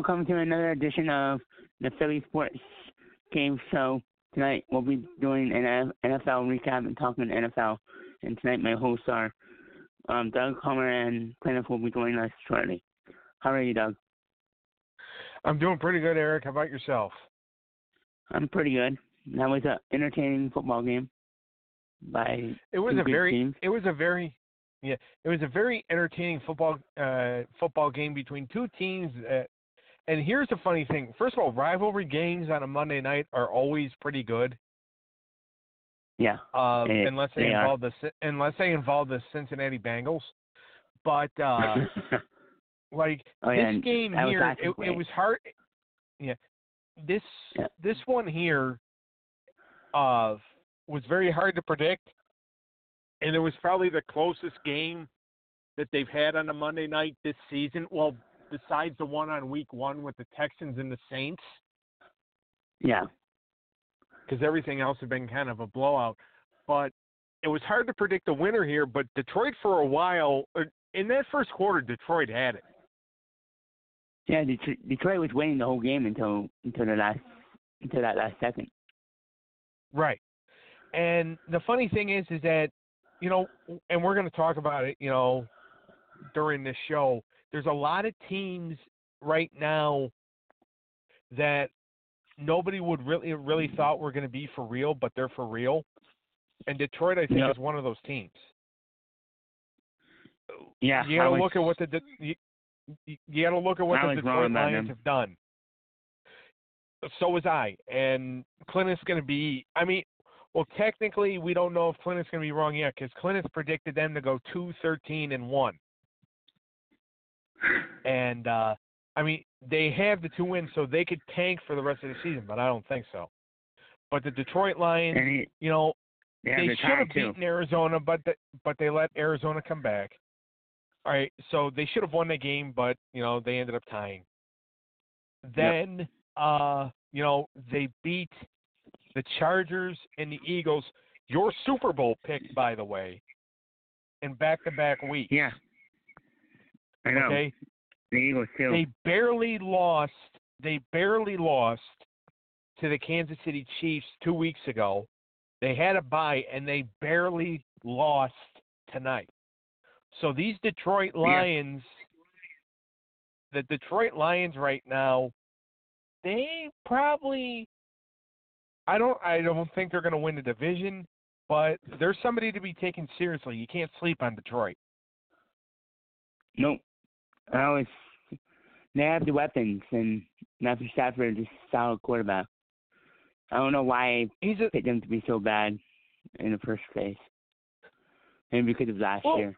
welcome to another edition of the Philly Sports Game Show. Tonight we'll be doing an NFL recap and talking NFL. And tonight my hosts are Doug Homer and Clint will be joining us shortly. How are you, Doug? I'm doing pretty good, Eric. How about yourself? I'm pretty good. That was an entertaining football game by It was two a great very teams. it was a very entertaining football game between two teams. And here's the funny thing. First of all, rivalry games on a Monday night are always pretty good. Yeah. Unless they involve the Cincinnati Bengals. But this game here, it was hard. Yeah. This one here was very hard to predict, and it was probably the closest game that they've had on a Monday night this season. Well, besides the one on week 1 with the Texans and the Saints. Yeah. Because everything else had been kind of a blowout. But it was hard to predict the winner here, but Detroit for a while, in that first quarter, Detroit had it. Yeah, Detroit was winning the whole game until that last second. Right. And the funny thing is that, and we're going to talk about it, during this show, there's a lot of teams right now that nobody would really thought were going to be for real, but they're for real. And Detroit, I think, is one of those teams. Yeah, you got to look at what the Detroit Lions have done. So was I, and Clint's going to be. Technically, we don't know if Clint's going to be wrong yet because Clint predicted them to go 2-13-1. And they have the 2 wins, so they could tank for the rest of the season, but I don't think so. But the Detroit Lions, they should have beaten Arizona, but they let Arizona come back. All right, so they should have won the game, but they ended up tying. Then they beat the Chargers and the Eagles. Your Super Bowl pick, by the way, in back-to-back weeks. Yeah. I know. Okay. The Eagles too. They barely lost to the Kansas City Chiefs 2 weeks ago. They had a bye, and they barely lost tonight. So these Detroit Lions, the Detroit Lions right now, they probably, I don't think they're going to win the division, but they're somebody to be taken seriously. You can't sleep on Detroit. Nope. They have the weapons, and Matthew Stafford is a solid quarterback. I don't know why I picked them to be so bad in the first place. Maybe because of last year.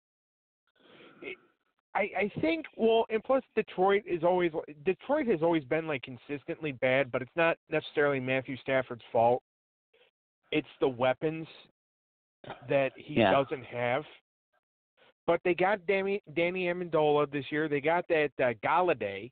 I think, and plus Detroit has always been consistently bad, but it's not necessarily Matthew Stafford's fault. It's the weapons that he doesn't have. But they got Danny Amendola this year. They got that Galladay.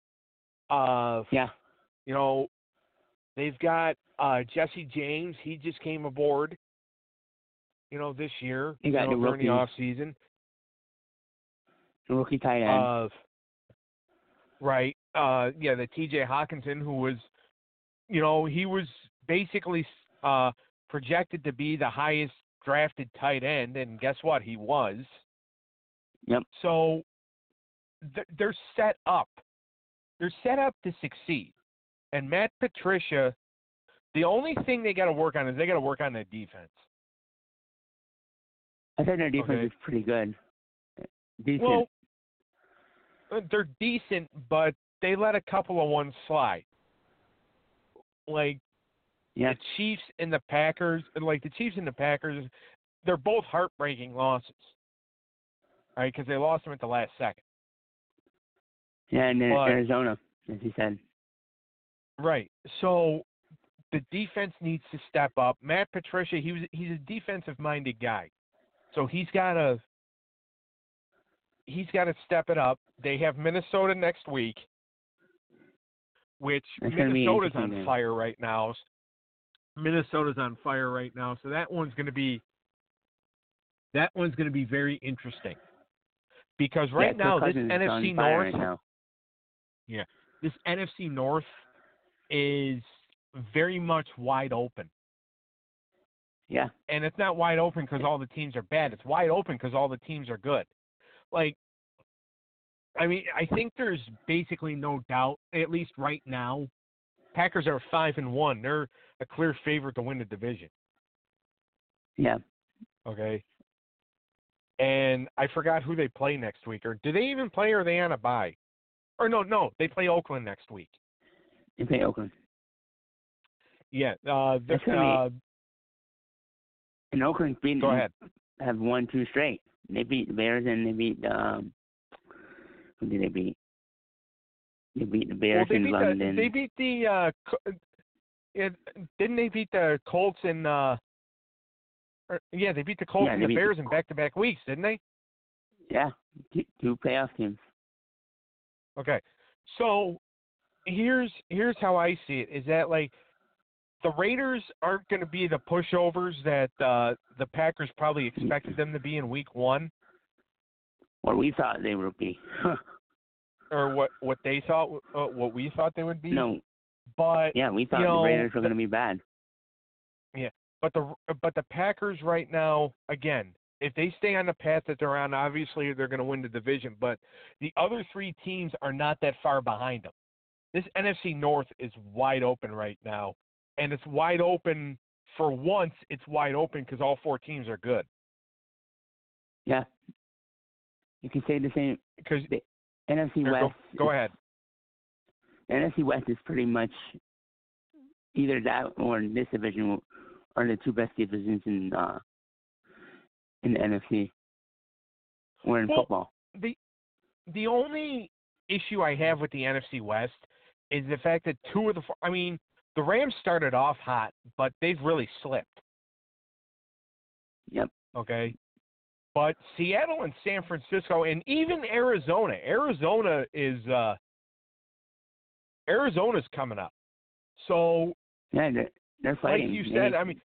They've got Jesse James. He just came aboard, this year during the offseason. The rookie tight end. Right. The T.J. Hawkinson, who was, he was basically projected to be the highest drafted tight end, and guess what? He was. Yep. So they're set up. They're set up to succeed. And Matt Patricia, the only thing they got to work on is they got to work on their defense. I think their defense is pretty good. Decent. Well, they're decent, but they let a couple of ones slide. The Chiefs and the Packers, they're both heartbreaking losses. All right, because they lost them at the last second. Yeah, and then Arizona, as you said. Right. So the defense needs to step up. Matt Patricia, he's a defensive-minded guy, so he's got to step it up. They have Minnesota next week, which Minnesota's on fire right now. Minnesota's on fire right now, so that one's going to be very interesting. Because right now, this NFC North, this NFC North is very much wide open. Yeah. And it's not wide open because all the teams are bad. It's wide open because all the teams are good. Like, I mean, I think there's basically no doubt, at least right now, Packers are 5-1. They're a clear favorite to win the division. Yeah. Okay. And I forgot who they play next week. Or do they even play, or are they on a bye? Or no, they play Oakland next week. They play Oakland. Yeah. And Oakland beat. Go ahead. Have won 2 straight. They beat the Bears and they beat. Who did they beat? They beat the Bears in London. They beat the. Didn't they beat the Colts in? They beat the Colts and the Bears in back-to-back weeks, didn't they? Yeah, 2 playoff teams. Okay, so here's how I see it: is that like the Raiders aren't going to be the pushovers that the Packers probably expected them to be in Week 1. What we thought they would be. Or what they thought, what we thought they would be. No. But yeah, we thought the Raiders were going to be bad. Yeah, but the Packers right now, again, if they stay on the path that they're on, obviously they're going to win the division. But the other 3 teams are not that far behind them. This NFC North is wide open right now, and it's wide open for once. It's wide open because all 4 teams are good. Yeah, you can say the same because the NFC West. Go ahead. The NFC West is pretty much either that or this division are the 2 best divisions in the NFC or in football. The only issue I have with the NFC West is the fact that 2 of the – I mean, the Rams started off hot, but they've really slipped. Yep. Okay? But Seattle and San Francisco and even Arizona Arizona's coming up. So yeah, they're fighting. Like you said, I mean,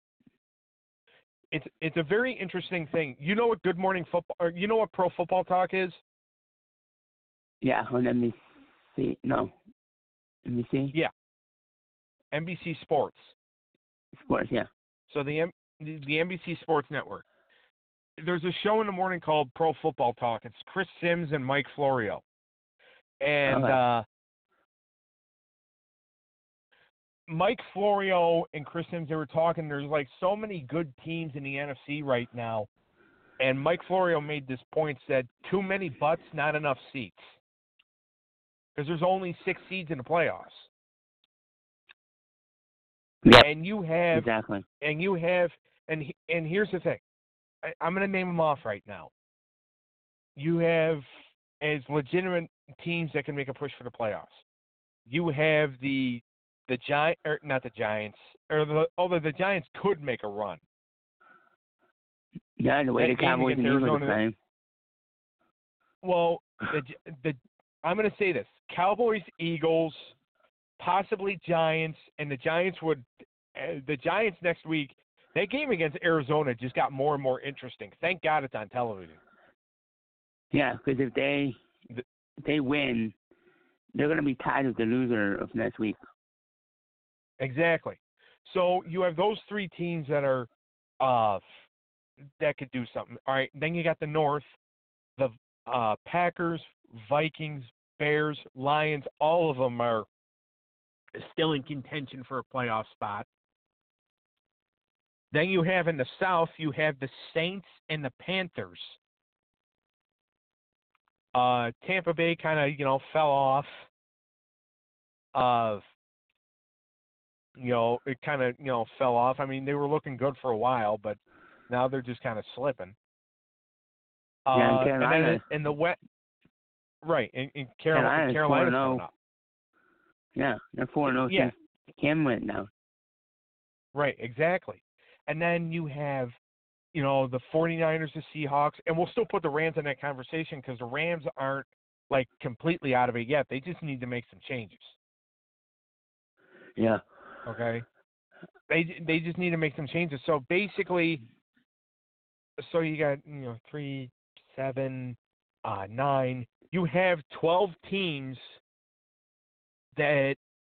it's a very interesting thing. You know what Good Morning Football, or you know what Pro Football Talk is? Yeah, on NBC. No, NBC. Yeah, NBC Sports. Sports, yeah. So the NBC Sports Network. There's a show in the morning called Pro Football Talk. It's Chris Sims and Mike Florio. And Mike Florio and Chris Sims, they were talking. There's like so many good teams in the NFC right now. And Mike Florio made this point, said, too many butts, not enough seats. Because there's only 6 seeds in the playoffs. Yeah. And you have, exactly. And here's the thing. I'm going to name them off right now. You have as legitimate teams that can make a push for the playoffs. You have the Giants, or not the Giants, although the Giants could make a run. Yeah, the way the Cowboys and Eagles are playing. Well, I'm going to say this: Cowboys, Eagles, possibly Giants, and the Giants next week. That game against Arizona just got more and more interesting. Thank God it's on television. Yeah, because if they win, they're going to be tied with the loser of next week. Exactly. So you have those 3 teams that are that could do something. All right. Then you got the North, the Packers, Vikings, Bears, Lions. All of them are still in contention for a playoff spot. Then you have in the South, you have the Saints and the Panthers. Tampa Bay kind of, fell off. It kind of, fell off. I mean, they were looking good for a while, but now they're just kind of slipping. Yeah, Carolina. And then in the West, right, in Carolina's coming up. Yeah, they're 4-0 since Cam went down. Right, exactly. And then you have, the 49ers, the Seahawks, and we'll still put the Rams in that conversation because the Rams aren't, completely out of it yet. They just need to make some changes. Yeah. Okay? They just need to make some changes. So, basically, you got, 3, 7, 9. You have 12 teams that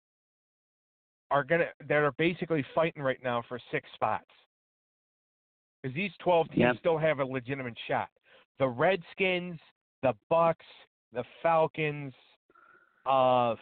are basically fighting right now for 6 spots. Because these 12 teams still have a legitimate shot. The Redskins, the Bucks, the Falcons, and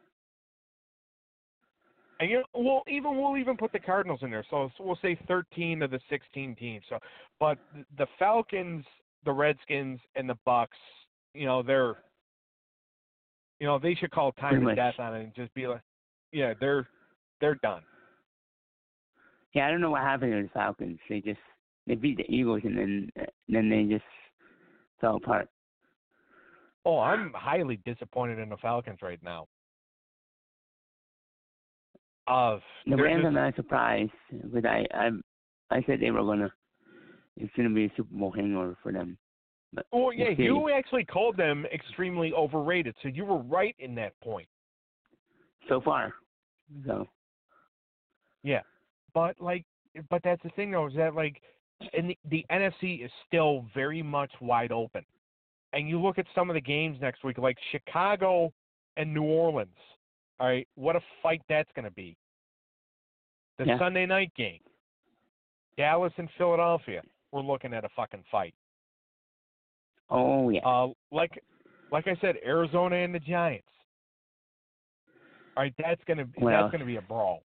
we'll even put the Cardinals in there. So we'll say 13 of the 16 teams. So, but the Falcons, the Redskins, and the Bucks, they should call time and death on it and just be like, yeah, they're done. Yeah, I don't know what happened to the Falcons. They beat the Eagles and then they just fell apart. Oh, I'm highly disappointed in the Falcons right now. The Rams are not surprised, but I said they were it's gonna be a Super Bowl hangover for them. But you actually called them extremely overrated, so you were right in that point. So far, so. Yeah, but that's the thing though, is that and the NFC is still very much wide open. And you look at some of the games next week, like Chicago and New Orleans. All right, what a fight that's going to be. The Sunday night game, Dallas and Philadelphia, we're looking at a fucking fight. Oh, yeah. Like I said, Arizona and the Giants. All right, that's going to be a brawl.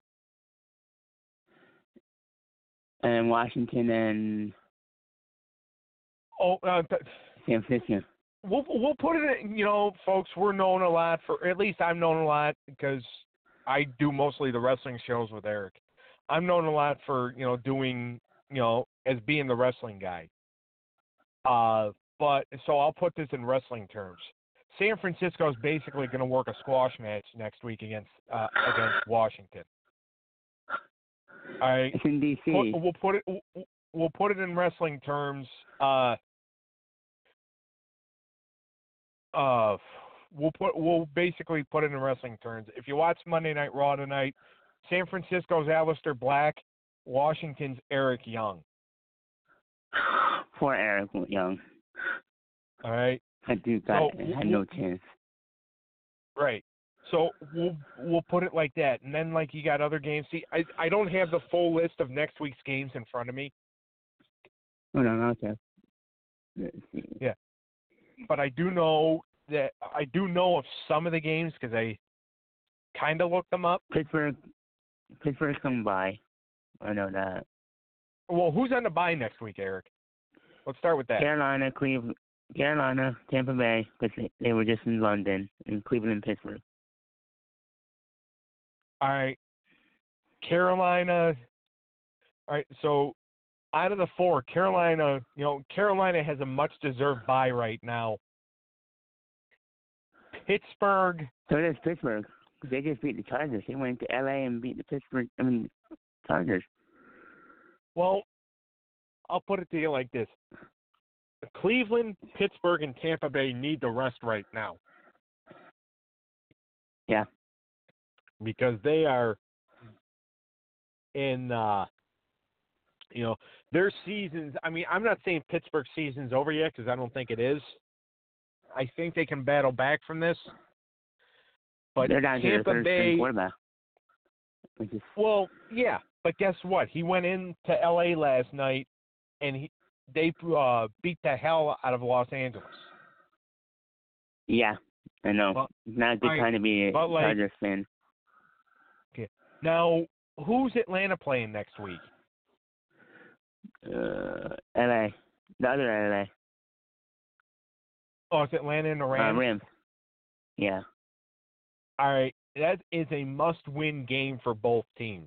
And Washington and San Francisco. We'll put it in, folks, we're known a lot for, at least I'm known a lot because I do mostly the wrestling shows with Eric. I'm known a lot for, doing, as being the wrestling guy. But so I'll put this in wrestling terms. San Francisco is basically going to work a squash match next week against Washington. All right. It's in DC. We'll put it in wrestling terms. We'll basically put it in wrestling terms. If you watch Monday Night Raw tonight, San Francisco's Aleister Black, Washington's Eric Young. Poor Eric Young. All right. Had no chance. Right. So we'll put it like that, and then you got other games. See, I don't have the full list of next week's games in front of me. Oh no, okay. Yeah, but I do know of some of the games because I kind of looked them up. Pittsburgh's coming by. I know that. Well, who's on the bye next week, Eric? Let's start with that. Carolina, Tampa Bay, because they were just in London, and Cleveland and Pittsburgh. All right. Carolina. All right, so out of the 4, Carolina has a much-deserved bye right now. Pittsburgh. So does Pittsburgh. They just beat the Chargers. They went to L.A. and beat the Chargers. Well, I'll put it to you like this. Cleveland, Pittsburgh, and Tampa Bay need the rest right now. Yeah. Because they are in, their seasons. I mean, I'm not saying Pittsburgh's season's over yet because I don't think it is. I think they can battle back from this. But they're down to Tampa their Bay. Quarterback. Well, yeah, but guess what? He went into L.A. last night, and they beat the hell out of Los Angeles. Yeah, I know. But, it's not a good time to be a Chargers fan. Okay. Now, who's Atlanta playing next week? L.A. The other L.A. Oh, it's Atlanta and the Rams? Rams. Yeah. All right. That is a must-win game for both teams.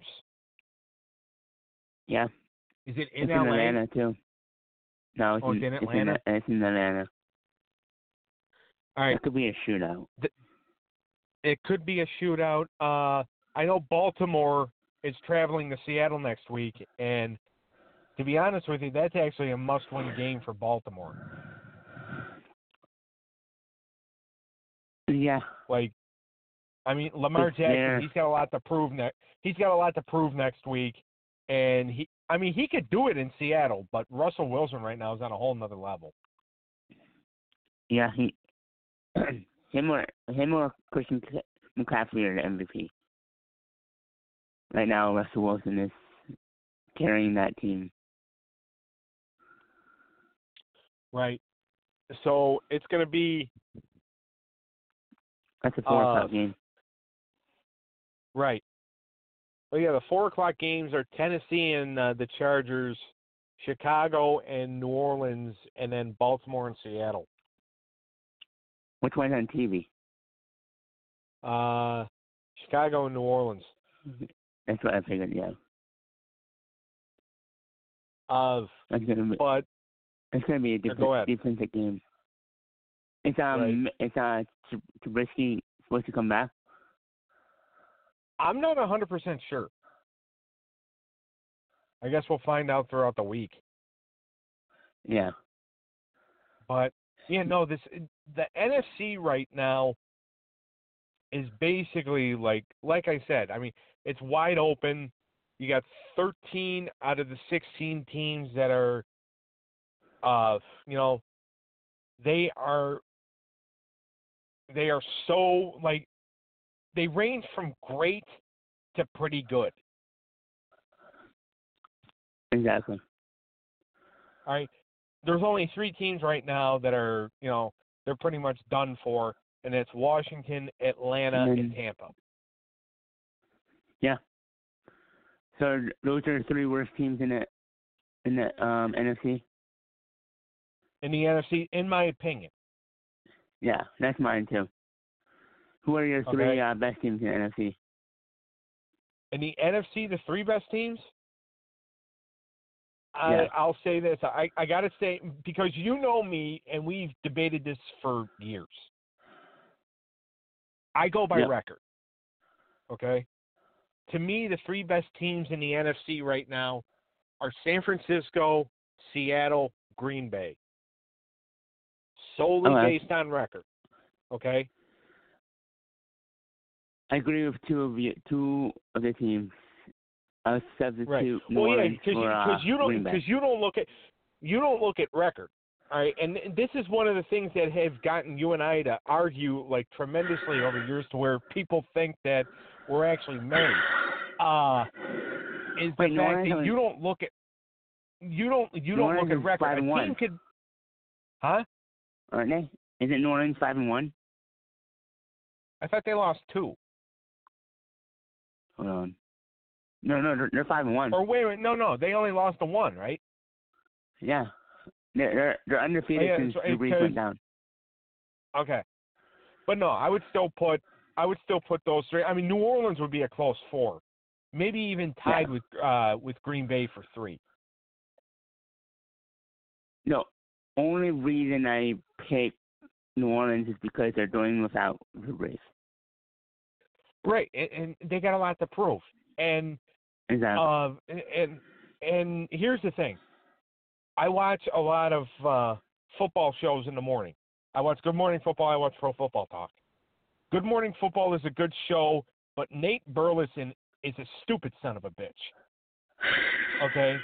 Yeah. Is it in it's LA? In Atlanta, too. No, it's in Atlanta? It's in Atlanta. All right. It could be a shootout. It could be a shootout. I know Baltimore is traveling to Seattle next week, and to be honest with you, that's actually a must-win game for Baltimore. Yeah. Lamar Jackson, he's got a lot to prove next week, and he could do it in Seattle, but Russell Wilson right now is on a whole nother level. Yeah, him or Christian McCaffrey are the MVP. Right now, Russell Wilson is carrying that team. Right. So it's going to be. That's a 4 o'clock game. Right. Well, yeah, the 4 o'clock games are Tennessee and the Chargers, Chicago and New Orleans, and then Baltimore and Seattle. Which one's on TV? Chicago and New Orleans. That's what I figured. Yeah. It's gonna be a defensive game. Is Trubisky supposed to come back? I'm not 100% sure. I guess we'll find out throughout the week. Yeah. But the NFC right now is basically like I said. I mean, it's wide open. You got 13 out of the 16 teams that are, they are so, like, they range from great to pretty good. Exactly. All right. There's only 3 teams right now that are, they're pretty much done for, and it's Washington, Atlanta, and Tampa. Yeah. So those are 3 worst teams in the NFC? In the NFC, in my opinion. Yeah, that's mine too. Who are your 3 best teams in the NFC? In the NFC, the 3 best teams? Yeah. I'll say this. I got to say, because you know me, and we've debated this for years. I go by record. Okay? To me, the 3 best teams in the NFC right now are San Francisco, Seattle, Green Bay. Solely based on record. Okay? I agree with 2 of the teams. I'll substitute New Orleans for Green Bay. Because you don't look at record. All right, and this is one of the things that have gotten you and I to argue like tremendously over years, to where people think that we're actually married. Is the fact that you don't look at record. A team could, huh? Aren't they? Isn't New Orleans 5-1? I thought they lost 2. Hold on. No, they're 5-1. Or wait, no, they only lost the 1, right? Yeah, they're undefeated since the Breeze went down. Okay, but no, I would still put those 3. I mean, New Orleans would be a close 4, maybe even tied with Green Bay for 3. No, only reason I pick New Orleans is because they're doing without the Breeze. Right, and they got a lot to prove. And exactly. And here's the thing. I watch a lot of football shows in the morning. I watch Good Morning Football. I watch Pro Football Talk. Good Morning Football is a good show, but Nate Burleson is a stupid son of a bitch. Okay?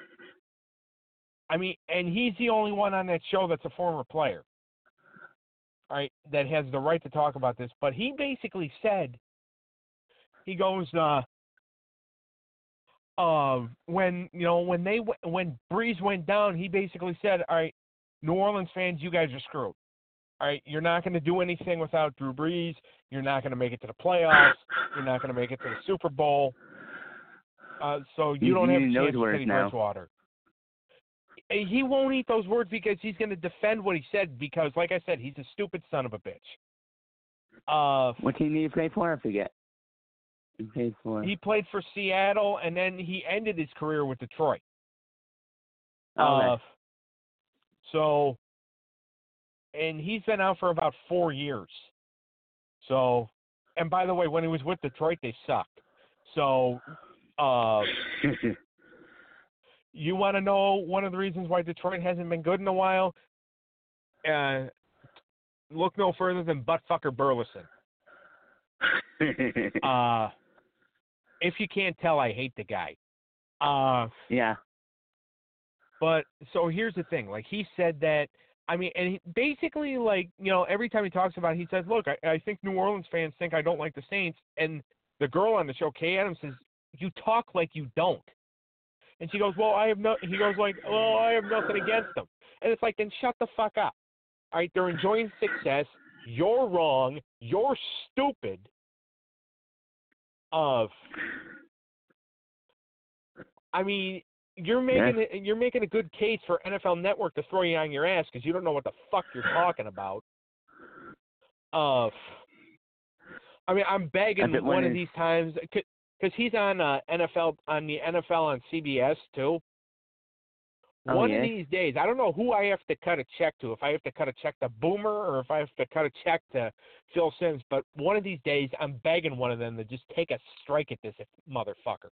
I mean, and he's the only one on that show that's a former player. All right, that has the right to talk about this. But he basically said, he goes, when Breeze went down, he basically said, all right, New Orleans fans, you guys are screwed. All right, you're not going to do anything without Drew Brees. You're not going to make it to the playoffs. You're not going to make it to the Super Bowl. So you don't have a chance with Teddy Bridgewater. He won't eat those words because he's going to defend what he said because, like I said, he's a stupid son of a bitch. What team did he play for? I forget. He played for Seattle, and then he ended his career with Detroit. Okay. So, and he's been out for about 4 years. So, and by the way, when he was with Detroit, they sucked. So, you want to know one of the reasons why Detroit hasn't been good in a while? Look no further than buttfucker Burleson. If you can't tell, I hate the guy. Yeah. But so here's the thing. Like he said that I mean, and basically, like, every time he talks about it, he says, look, I think New Orleans fans think I don't like the Saints. And the girl on the show, Kay Adams, says, you talk like you don't. And she goes, well, he goes like, well, I have nothing against them. And it's like, then shut the fuck up. All right, they're enjoying success. You're wrong. You're stupid. I mean, you're making a good case for NFL Network to throw you on your ass because you don't know what the fuck you're talking about. I mean, I'm begging one of these times because he's on the NFL on CBS too. One of these days, I don't know who I have to cut a check to. If I have to cut a check to Boomer or if I have to cut a check to Phil Simms, but one of these days, I'm begging one of them to just take a strike at this motherfucker.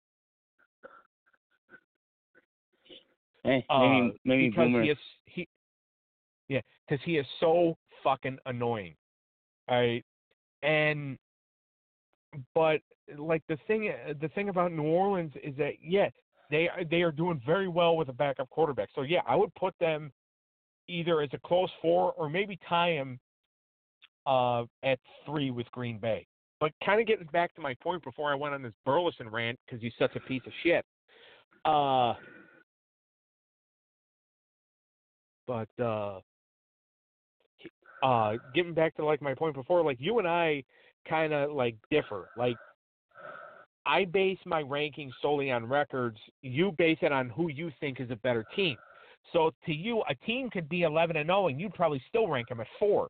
Maybe because Boomer. Because he is so fucking annoying. All right, but like the thing about New Orleans is that they are doing very well with a backup quarterback. So I would put them either as a close 4 or maybe tie him at 3 with Green Bay. But kind of getting back to my point before I went on this Burleson rant because he's such a piece of shit. But getting back to like my point before, like you and I kind of like differ. Like I base my rankings solely on records. You base it on who you think is a better team. So to you, a team could be 11-0, and you'd probably still rank them at 4.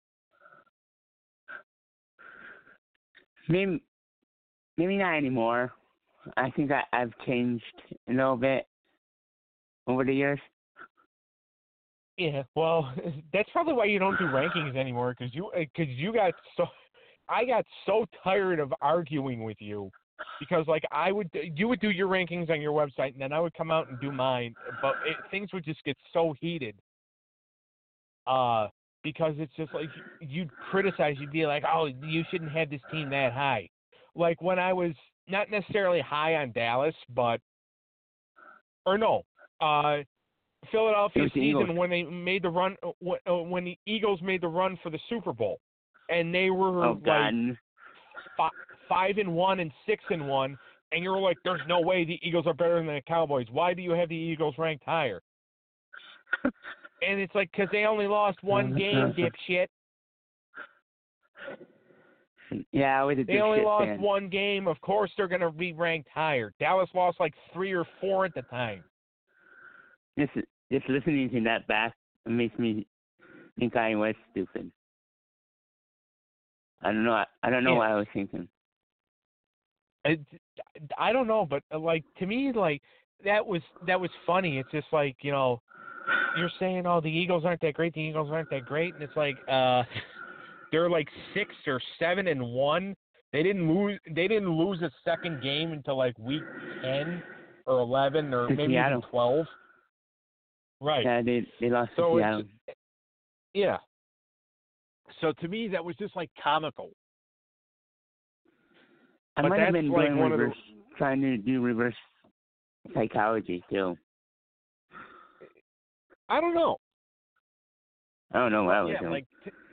Maybe not anymore. I think I've changed a little bit over the years. Yeah, well, that's probably why you don't do rankings anymore, because you got so. I got so tired of arguing with you, because like you would do your rankings on your website, and then I would come out and do mine, but things would just get so heated. Because it's just like you'd criticize, you'd be like, oh, you shouldn't have this team that high. Like when I was not necessarily high on Dallas, Philadelphia season when they made the run, when the Eagles made the run for the Super Bowl, and they were 5-1 and 6-1, and you're like, there's no way the Eagles are better than the Cowboys. Why do you have the Eagles ranked higher? And it's like, because they only lost one game, dipshit. Yeah, I was a dipshit. They only lost fan. one game. Of course, they're going to be ranked higher. Dallas lost like 3 or 4 at the time. Just listening to that back makes me think I was stupid. I don't know. I don't know what I was thinking. I don't know, but like to me, like that was funny. It's just like, you're saying, oh, the Eagles aren't that great. The Eagles aren't that great, and it's like they're like 6 or 7-1. They didn't lose a second game until like week 10 or 11 or maybe even 12. Right. Yeah, they lost to Seattle. Yeah. So to me, that was just like comical. I might have been like trying to do reverse psychology too. I don't know. I don't know what I was doing.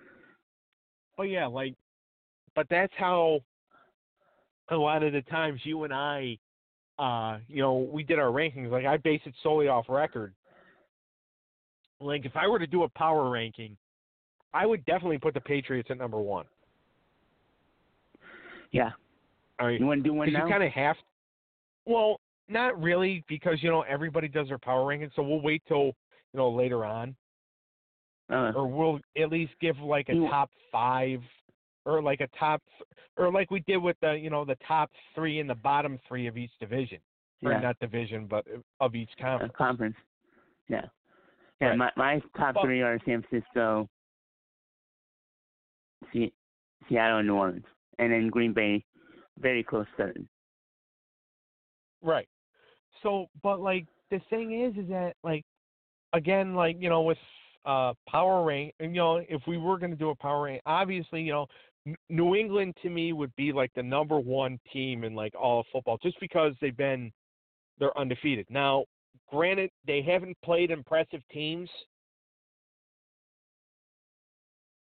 But that's how a lot of the times you and I, we did our rankings. Like I base it solely off record. Like if I were to do a power ranking, I would definitely put the Patriots at number 1. Yeah. All right. You want to do one now? You kind of have. Well, not really, because everybody does their power rankings, so we'll wait till later on, or we'll at least give like a top 5, or like a top, or like we did with the the top 3 and the bottom 3 of each division, or not division, but of each conference. Conference. Yeah. Yeah. Right. My top 3 are San Francisco, Seattle, and New Orleans, and then Green Bay, very close third. Right. So, but like the thing is that like, again, like with power rank, and if we were going to do a power rank, obviously New England to me would be like the number 1 team in like all of football, just because they're undefeated. Now, granted, they haven't played impressive teams,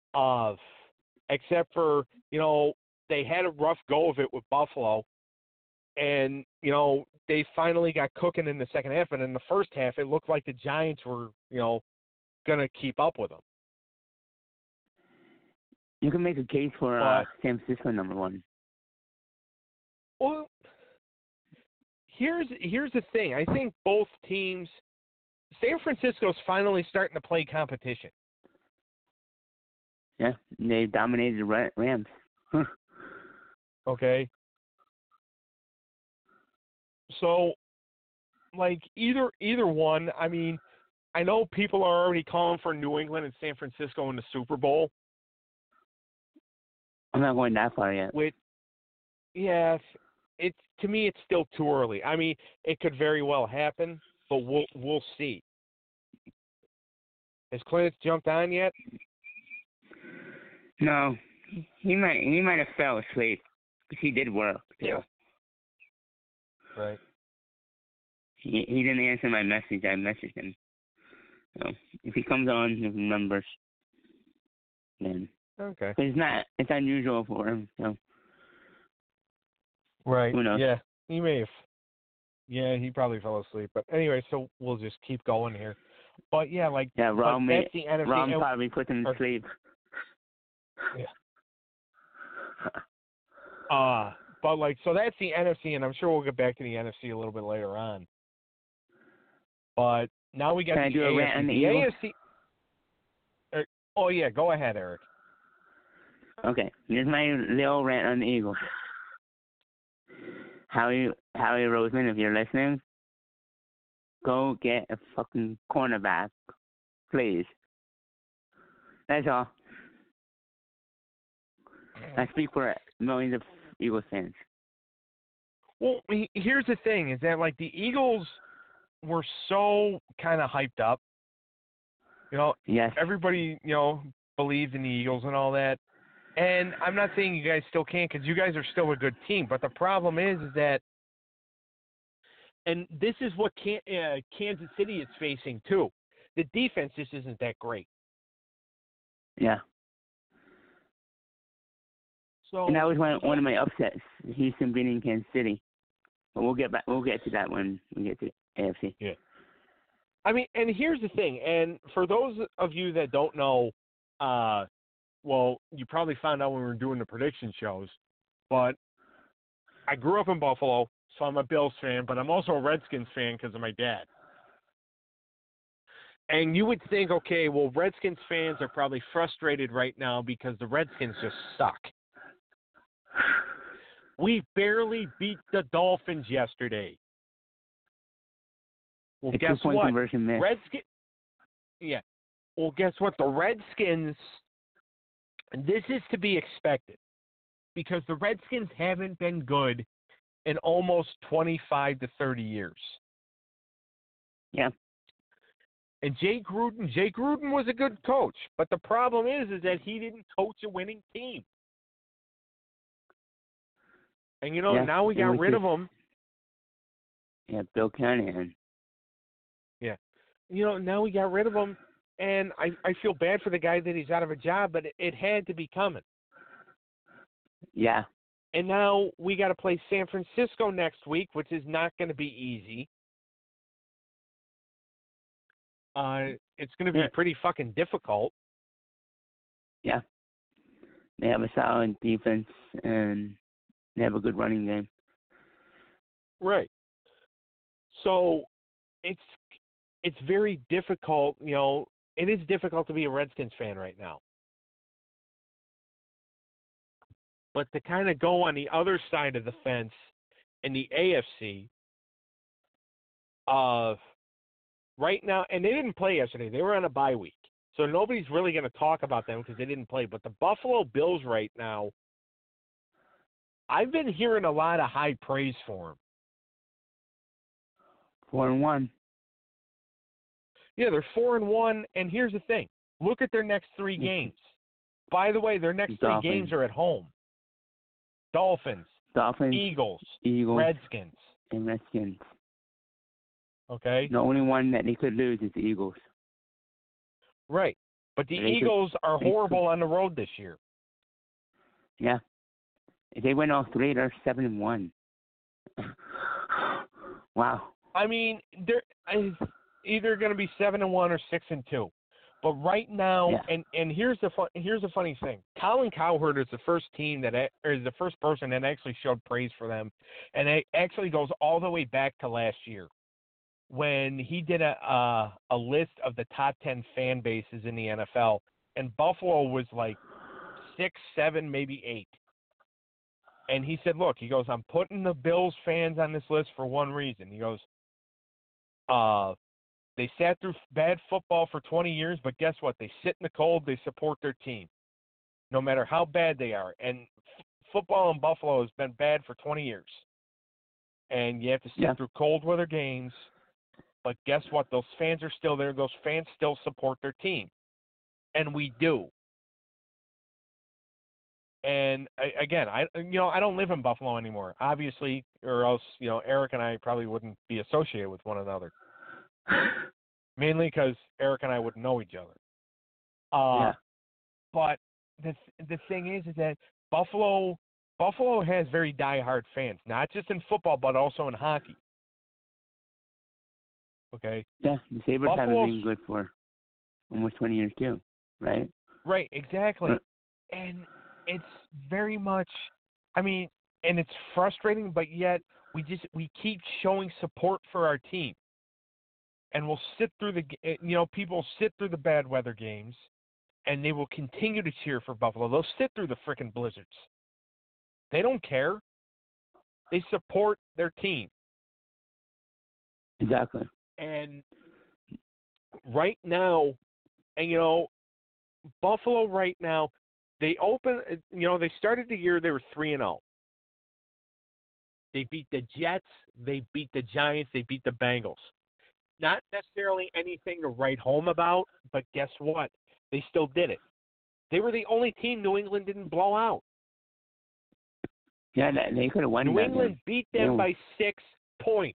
Except for, they had a rough go of it with Buffalo, and, they finally got cooking in the second half, and in the first half, it looked like the Giants were, going to keep up with them. You can make a case for San Francisco number one. Well, here's the thing. I think both teams, San Francisco's finally starting to play competition. Yeah, they dominated the Rams. Okay. So, like, either one, I mean, I know people are already calling for New England and San Francisco in the Super Bowl. I'm not going that far yet. To me, it's still too early. I mean, it could very well happen, but we'll see. Has Clint jumped on yet? No, he might have fell asleep, but he did work too. Yeah. Right. He didn't answer my message. I messaged him. So if he comes on, he remembers. Then okay. But it's unusual for him. So. Right. Who knows? Yeah, he may have. Yeah, he probably fell asleep. But anyway, so we'll just keep going here. But yeah, that's the NFC. Ron probably put him to sleep. Yeah. But so that's the NFC, and I'm sure we'll get back to the NFC a little bit later on. But now we got the AFC. Rant on the Eagles? AFC. Oh yeah, go ahead, Eric. Okay, here's my little rant on the Eagles. Howie Roseman, if you're listening, go get a fucking cornerback, please. That's all. I speak for millions of Eagles fans. Well, here's the thing: is that the Eagles were so kind of hyped up. Yes. Everybody believed in the Eagles and all that. And I'm not saying you guys still can't, because you guys are still a good team. But the problem is that, and this is what Kansas City is facing too. The defense just isn't that great. Yeah. So, and that was one of my upsets, Houston beating Kansas City. But we'll get to that when we get to AFC. Yeah. I mean, and here's the thing. And for those of you that don't know, well, you probably found out when we were doing the prediction shows, but I grew up in Buffalo, so I'm a Bills fan, but I'm also a Redskins fan because of my dad. And you would think, okay, well, Redskins fans are probably frustrated right now because the Redskins just suck. We barely beat the Dolphins yesterday. Well, guess what? Yeah. Well, guess what? The Redskins, and this is to be expected, because the Redskins haven't been good in almost 25 to 30 years. Yeah. And Jay Gruden was a good coach, but the problem is that he didn't coach a winning team. And, now we got rid of him. Yeah, Bill Callahan. Yeah. Now we got rid of him, and I feel bad for the guy that he's out of a job, but it had to be coming. Yeah. And now we got to play San Francisco next week, which is not going to be easy. It's going to be pretty fucking difficult. Yeah. They have a solid defense, and they have a good running game. Right. So it's very difficult, it is difficult to be a Redskins fan right now. But to kind of go on the other side of the fence in the AFC, right now, and they didn't play yesterday. They were on a bye week. So nobody's really going to talk about them because they didn't play. But the Buffalo Bills right now, I've been hearing a lot of high praise for them. 4-1. Yeah, they're 4-1, and here's the thing. Look at their next three games. By the way, their next three games are at home. Dolphins, Eagles, Redskins. And Redskins. Okay? The only one that they could lose is the Eagles. Right. But the Eagles are horrible on the road this year. Yeah. If they win all three, they're 7-1. Wow. I mean, they're either going to be 7-1 or 6-2. But right now, and here's the funny thing: Colin Cowherd is the first person that actually showed praise for them, and it actually goes all the way back to last year when he did a list of the top 10 fan bases in the NFL, and Buffalo was like 6, 7, maybe 8. And he said, "Look," he goes, "I'm putting the Bills fans on this list for one reason." He goes, they sat through bad football for 20 years, but guess what? They sit in the cold. They support their team, no matter how bad they are. And football in Buffalo has been bad for 20 years. And you have to sit through cold weather games. But guess what? Those fans are still there. Those fans still support their team. And we do. And again, I don't live in Buffalo anymore, obviously, or else, Eric and I probably wouldn't be associated with one another. Mainly because Eric and I wouldn't know each other. But the thing is that Buffalo has very diehard fans, not just in football, but also in hockey. Okay? Yeah, the Sabres haven't been good for almost 20 years too, right? Right, exactly. And it's very much, and it's frustrating, but yet we keep showing support for our team. And we'll sit through people sit through the bad weather games, and they will continue to cheer for Buffalo. They'll sit through the frickin' blizzards. They don't care. They support their team. Exactly. And right now, Buffalo right now, they started the year, they were 3-0. They beat the Jets, they beat the Giants, they beat the Bengals. Not necessarily anything to write home about, but guess what? They still did it. They were the only team New England didn't blow out. Yeah, they could have won. New England beat them by 6 points.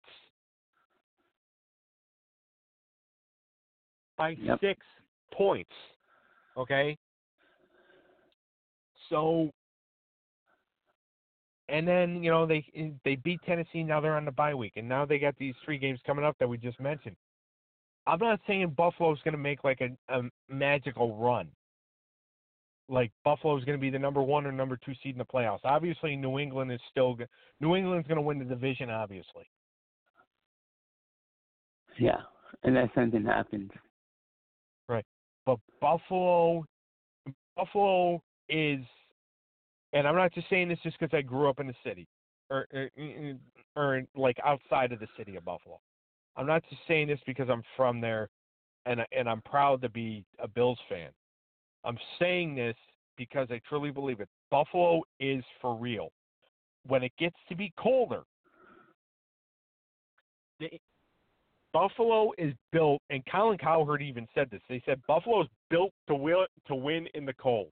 By 6 points. Okay? So, and then, they beat Tennessee. Now they're on the bye week. And now they got these 3 games coming up that we just mentioned. I'm not saying Buffalo's going to make like a magical run. Like Buffalo's going to be the number 1 or number 2 seed in the playoffs. Obviously, New England's going to win the division, obviously. Yeah, unless something happens. Right. But Buffalo is, and I'm not just saying this just because I grew up in the city or like outside of the city of Buffalo. I'm not just saying this because I'm from there and I'm proud to be a Bills fan. I'm saying this because I truly believe it. Buffalo is for real. When it gets to be colder, Buffalo is built, and Colin Cowherd even said this. They said Buffalo is built to win in the cold.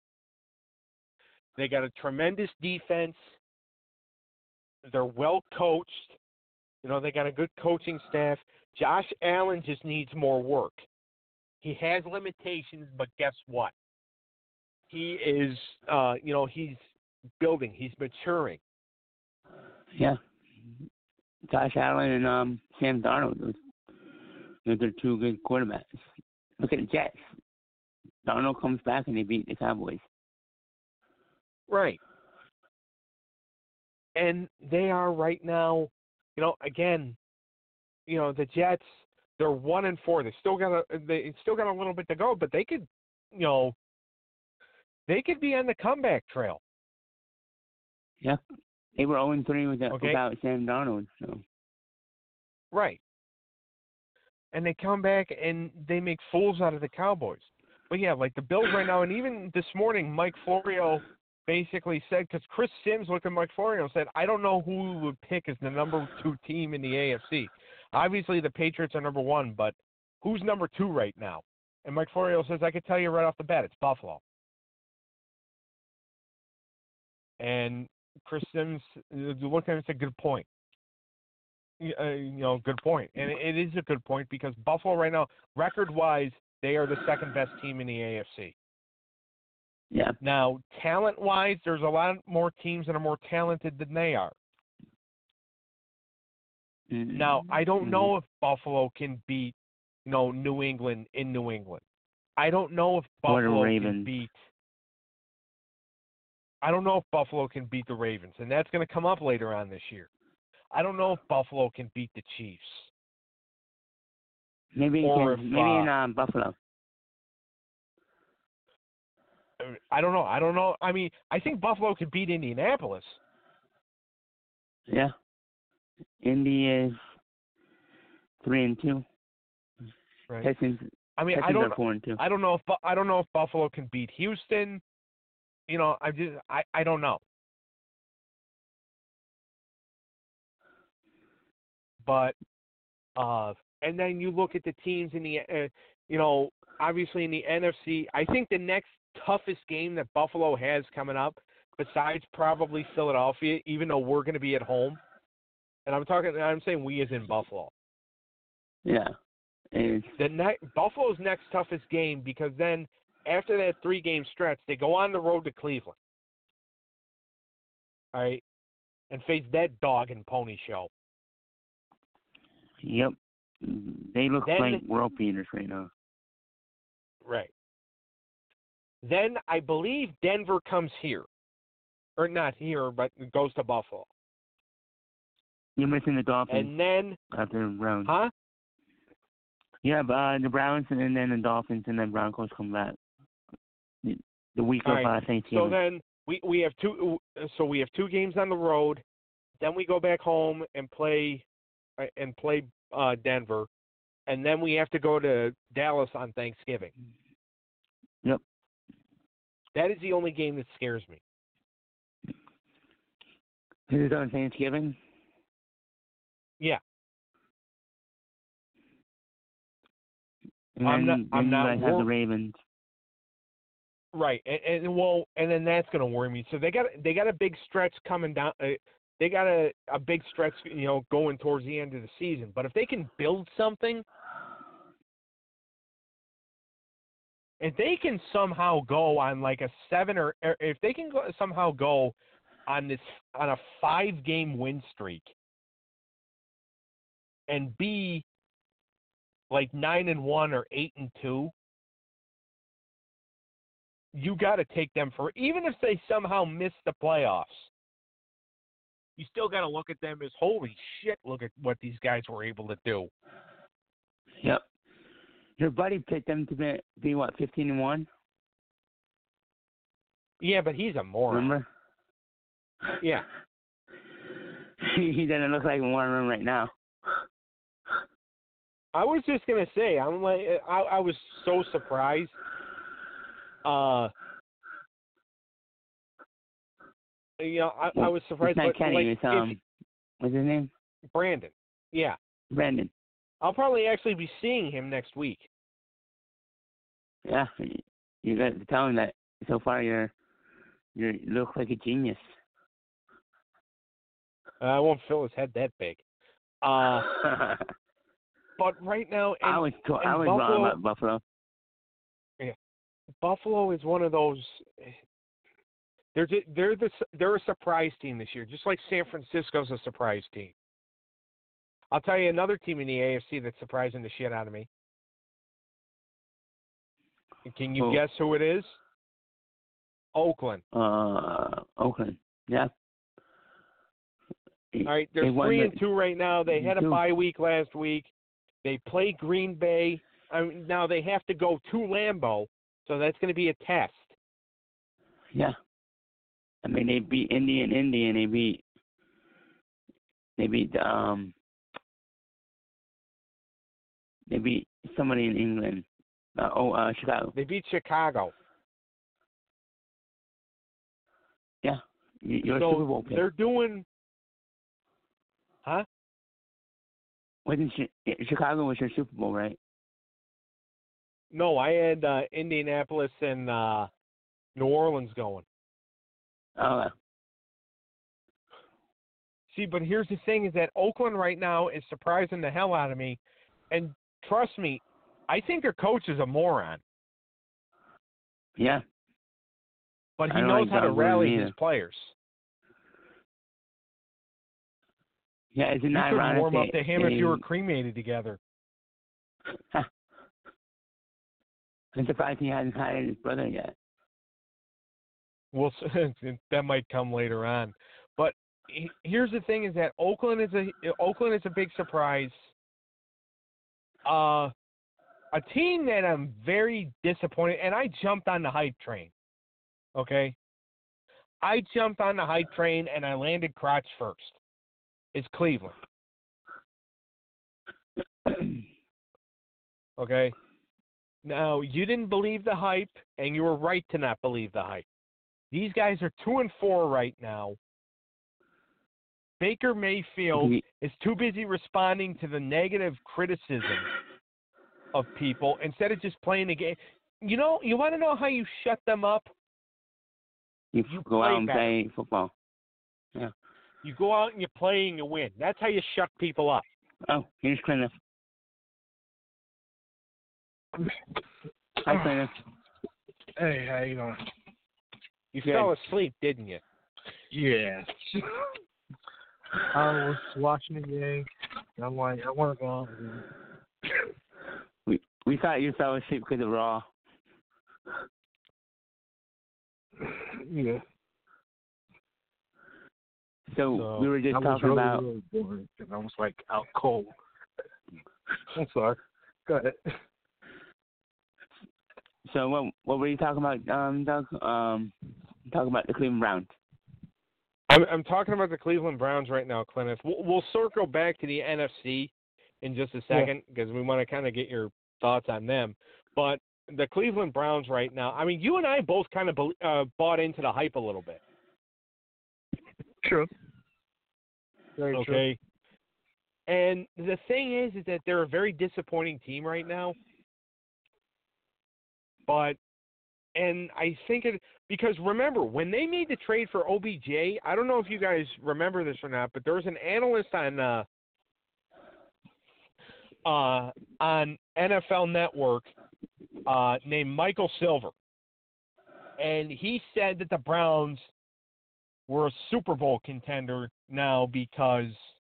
They got a tremendous defense. They're well coached. They got a good coaching staff. Josh Allen just needs more work. He has limitations, but guess what? He is, he's building. He's maturing. Yeah. Josh Allen and Sam Darnold. Those are 2 good quarterbacks. Look at the Jets. Darnold comes back and they beat the Cowboys. Right. And they are right now, again, the Jets, they're 1-4. They still got a little bit to go, but they could, they could be on the comeback trail. Yeah. They were 0-3 without Sam Darnold. So. Right. And they come back and they make fools out of the Cowboys. But yeah, like the Bills right now, and even this morning, Mike Florio basically said, because Chris Sims looked at Mike Florio and said, I don't know who we would pick as the number 2 team in the AFC. Obviously, the Patriots are number 1, but who's number 2 right now? And Mike Florio says, I could tell you right off the bat, it's Buffalo. And Chris Sims looked at it and said, good point. Good point. And it is a good point because Buffalo right now, record-wise, They are the second best team in the AFC. Yeah. Now, talent-wise, there's a lot more teams that are more talented than they are. Mm-hmm. Now, I don't know if Buffalo can beat, New England in New England. I don't know if Buffalo can beat. I don't know if Buffalo can beat the Ravens, and that's going to come up later on this year. I don't know if Buffalo can beat the Chiefs. Maybe in Buffalo. I don't know. I mean, I think Buffalo could beat Indianapolis. Yeah. Indy is 3-2. Right. Texans are 4-2. I don't know if Buffalo can beat Houston. I don't know. But and then you look at the teams in the obviously in the NFC. I think the next toughest game that Buffalo has coming up, besides probably Philadelphia, even though we're going to be at home, and I'm saying we as in Buffalo. Yeah. Buffalo's next toughest game, because then after that 3-game stretch, they go on the road to Cleveland. All right, and face that dog and pony show. Yep. They look like world beaters right now. Right. Then I believe Denver comes here. Or not here, but goes to Buffalo. You're missing the Dolphins. And then after the Browns. Huh? Yeah, but the Browns and then the Dolphins and then Broncos come back. The week of Thanksgiving. So then we have two. So we have 2 games on the road. Then we go back home and play Denver, and then we have to go to Dallas on Thanksgiving. Yep. That is the only game that scares me. Is it on Thanksgiving? Yeah. And I'm not have the Ravens. Right, and then that's going to worry me. So they got a big stretch coming down. They got a big stretch, going towards the end of the season. But if they can build something, if they can somehow go on like a 7 or if they can somehow go on a 5-game win streak and be like 9-1 or 8-2, you got to take them for, even if they somehow miss the playoffs, you still got to look at them as, holy shit, look at what these guys were able to do. Yep. Your buddy picked them to be what, 15-1? Yeah, but he's a moron. Remember? Yeah. He doesn't look like a moron right now. I was just gonna say, I was so surprised. I was surprised. It's not Kenny. It's what's his name? Brandon. Yeah. Brandon. I'll probably actually be seeing him next week. Yeah, you got to tell him that so far you look like a genius. I won't fill his head that big. But right now, I was wrong about Buffalo. Yeah, Buffalo is one of those. They're a surprise team this year, just like San Francisco's a surprise team. I'll tell you another team in the AFC that's surprising the shit out of me. Can you guess who it is? Oakland. Oakland. Yeah. All right, they're 3-2 right now. They had a bye week last week. They play Green Bay. Now they have to go to Lambeau, so that's going to be a test. Yeah. I mean, they beat Indy, and they beat somebody in England. Chicago. They beat Chicago. Yeah. You're so a Super Bowl pick. They're doing. Huh? Chicago was your Super Bowl, right? No, I had Indianapolis and New Orleans going. Oh. See, but here's the thing: is that Oakland right now is surprising the hell out of me, and trust me, I think their coach is a moron. Yeah. But he knows how to rally his players. Yeah, is it not you ironic? You could warm up to him if you were cremated together. I'm surprised he hasn't hired his brother yet. Well, that might come later on. But here's the thing: is that Oakland is a big surprise. A team that I'm very disappointed, and I jumped on the hype train. Okay, I jumped on the hype train and I landed crotch first. It's Cleveland. Okay. Now, you didn't believe the hype, and you were right to not believe the hype. These guys are 2-4 right now. Baker Mayfield is too busy responding to the negative criticism of people instead of just playing the game. You know, you want to know how you shut them up? You go out and play football. Yeah. You go out and you play and you win. That's how you shut people up. Oh, here's Clinton. Hi, Clinton. Hey, how you doing? You fell asleep, didn't you? Yeah. I was watching the game. And I'm like, I want to go out. We thought you fell asleep because of Raw. Yeah. So we were just talking about. Really boring, and I was like out cold. I'm sorry. Go ahead. So what were you talking about, Doug? Talking about the Cleveland Browns. I'm talking about the Cleveland Browns right now, Clinton. We'll circle back to the NFC in just a second because we want to kind of get your thoughts on them. But the Cleveland Browns right now, I mean, you and I both kind of bought into the hype a little bit. True. Very okay. True. And the thing is that they're a very disappointing team right now. And I think because remember, when they made the trade for OBJ, I don't know if you guys remember this or not, but there was an analyst on NFL Network named Michael Silver. And he said that the Browns were a Super Bowl contender now because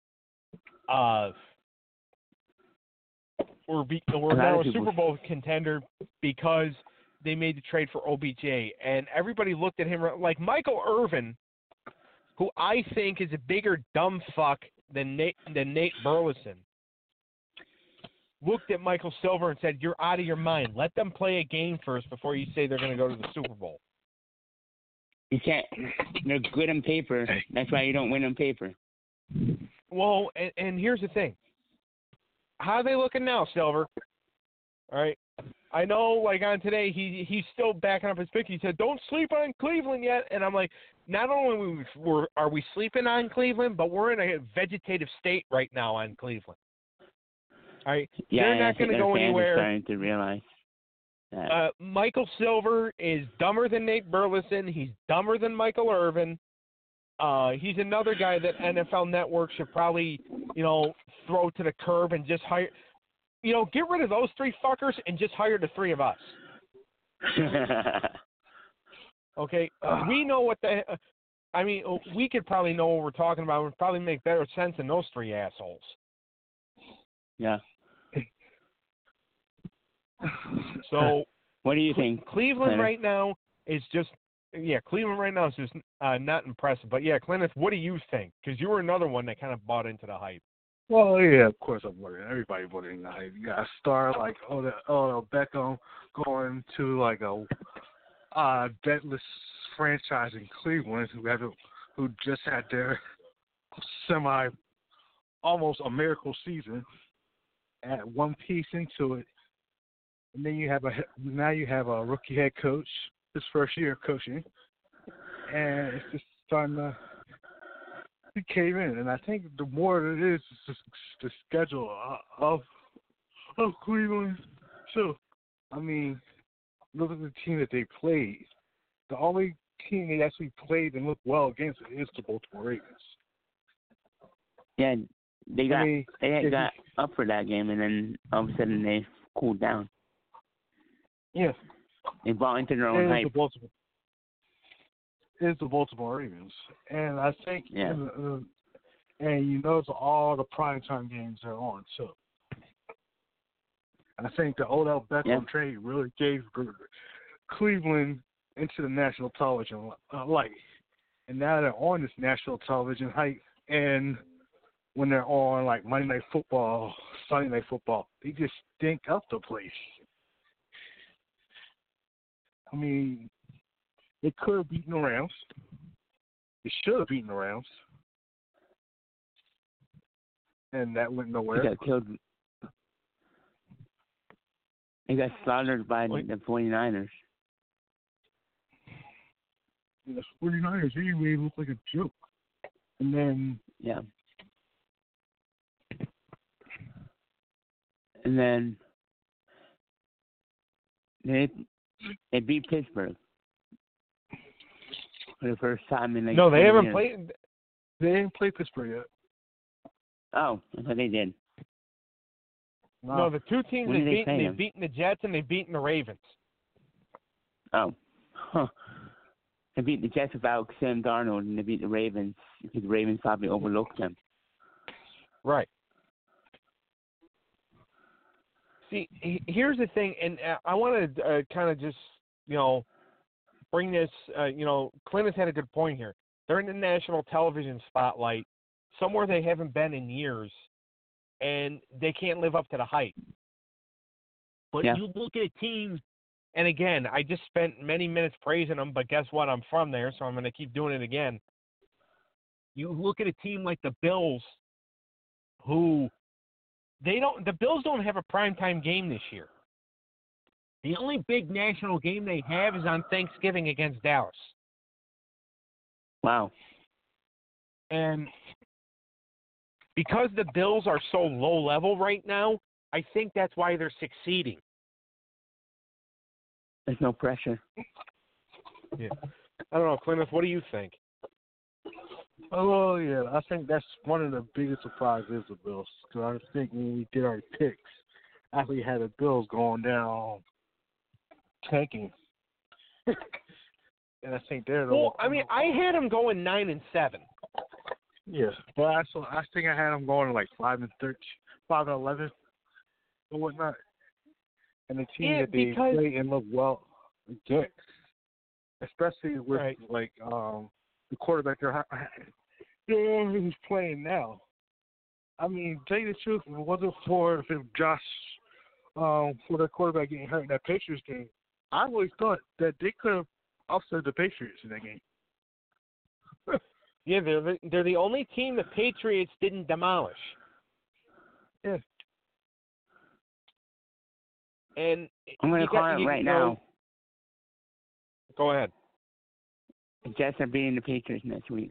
we're now a Super Bowl contender because they made the trade for OBJ. And everybody looked at him like Michael Irvin, who I think is a bigger dumb fuck than Nate Burleson, looked at Michael Silver and said, "You're out of your mind. Let them play a game first before you say they're going to go to the Super Bowl." You can't. They're good on paper. That's why you don't win on paper. Well, and here's the thing. How are they looking now, Silver? All right. I know, like on today, he's still backing up his pick. He said, "Don't sleep on Cleveland yet." And I'm like, not only are we sleeping on Cleveland, but we're in a vegetative state right now on Cleveland. All right. Yeah, they're not going to go anywhere. Starting to realize that. Michael Silver is dumber than Nate Burleson. He's dumber than Michael Irvin. He's another guy that NFL Network should probably, throw to the curb and just hire. Get rid of those three fuckers and just hire the three of us. Okay? We know what we could probably know what we're talking about. We'd probably make better sense than those three assholes. Yeah. So, what do you think? Cleveland right now is just not impressive. But yeah, Clinton, what do you think? Because you were another one that kind of bought into the hype. Well, yeah, of course I'm voting. Everybody voting the hype. You got a star like Odell Beckham going to like a deadless franchise in Cleveland who just had their almost a miracle season, at one piece into it, and then you have a rookie head coach, his first year of coaching, and it's just starting to cave in. And I think the more it is just the schedule of Cleveland. So, I mean, look at the team that they played. The only team they actually played and looked well against is the Baltimore Ravens. Yeah, they got up for that game, and then all of a sudden they cooled down. Yeah. They bought into their own hype. It's the Baltimore Ravens, and I think, Yeah. and you notice all the primetime games are on too. I think the Odell Beckham trade really gave Cleveland into the national television light, and now they're on this national television hype, and when they're on like Monday Night Football, Sunday Night Football, they just stink up the place. I mean, they could have beaten the Rams. They should have beaten the Rams. And that went nowhere. They got killed. They got slaughtered by the 49ers. The 49ers anyway looked like a joke. And then... Yeah. And then they beat Pittsburgh for the first time in like No, they haven't years. played. They didn't play Pittsburgh yet. Oh, I thought they did. No, the two teams When they've them? beaten the Jets and they've beaten the Ravens. Oh. Huh. They beat the Jets without Sam Darnold, and they beat the Ravens because the Ravens probably overlooked them. Right. See, here's the thing, and I want to kind of just, bring this, Clint has had a good point here. They're in the national television spotlight, somewhere they haven't been in years, and they can't live up to the hype. But you look at a team, and again, I just spent many minutes praising them, but guess what? I'm from there, so I'm going to keep doing it again. You look at a team like the Bills, who the Bills don't have a primetime game this year. The only big national game they have is on Thanksgiving against Dallas. Wow. And because the Bills are so low level right now, I think that's why they're succeeding. There's no pressure. Yeah. I don't know, Clemens, what do you think? Oh, yeah, I think that's one of the biggest surprises the Bills. Because I think when we did our picks, actually had the Bills going down tanking. And I think they're the I had them going 9-7. Yeah, but I think I had them going like 5-13, 5-11, or whatnot. And the team that they play and look well against, especially with the quarterback who's playing now. I mean, tell you the truth, if it wasn't for Josh, for the quarterback getting hurt in that Patriots game, I always thought that they could have upset the Patriots in that game. Yeah, they're the only team the Patriots didn't demolish. Yeah. And I'm going to call it right now. Go ahead. The Jets are beating the Patriots next week.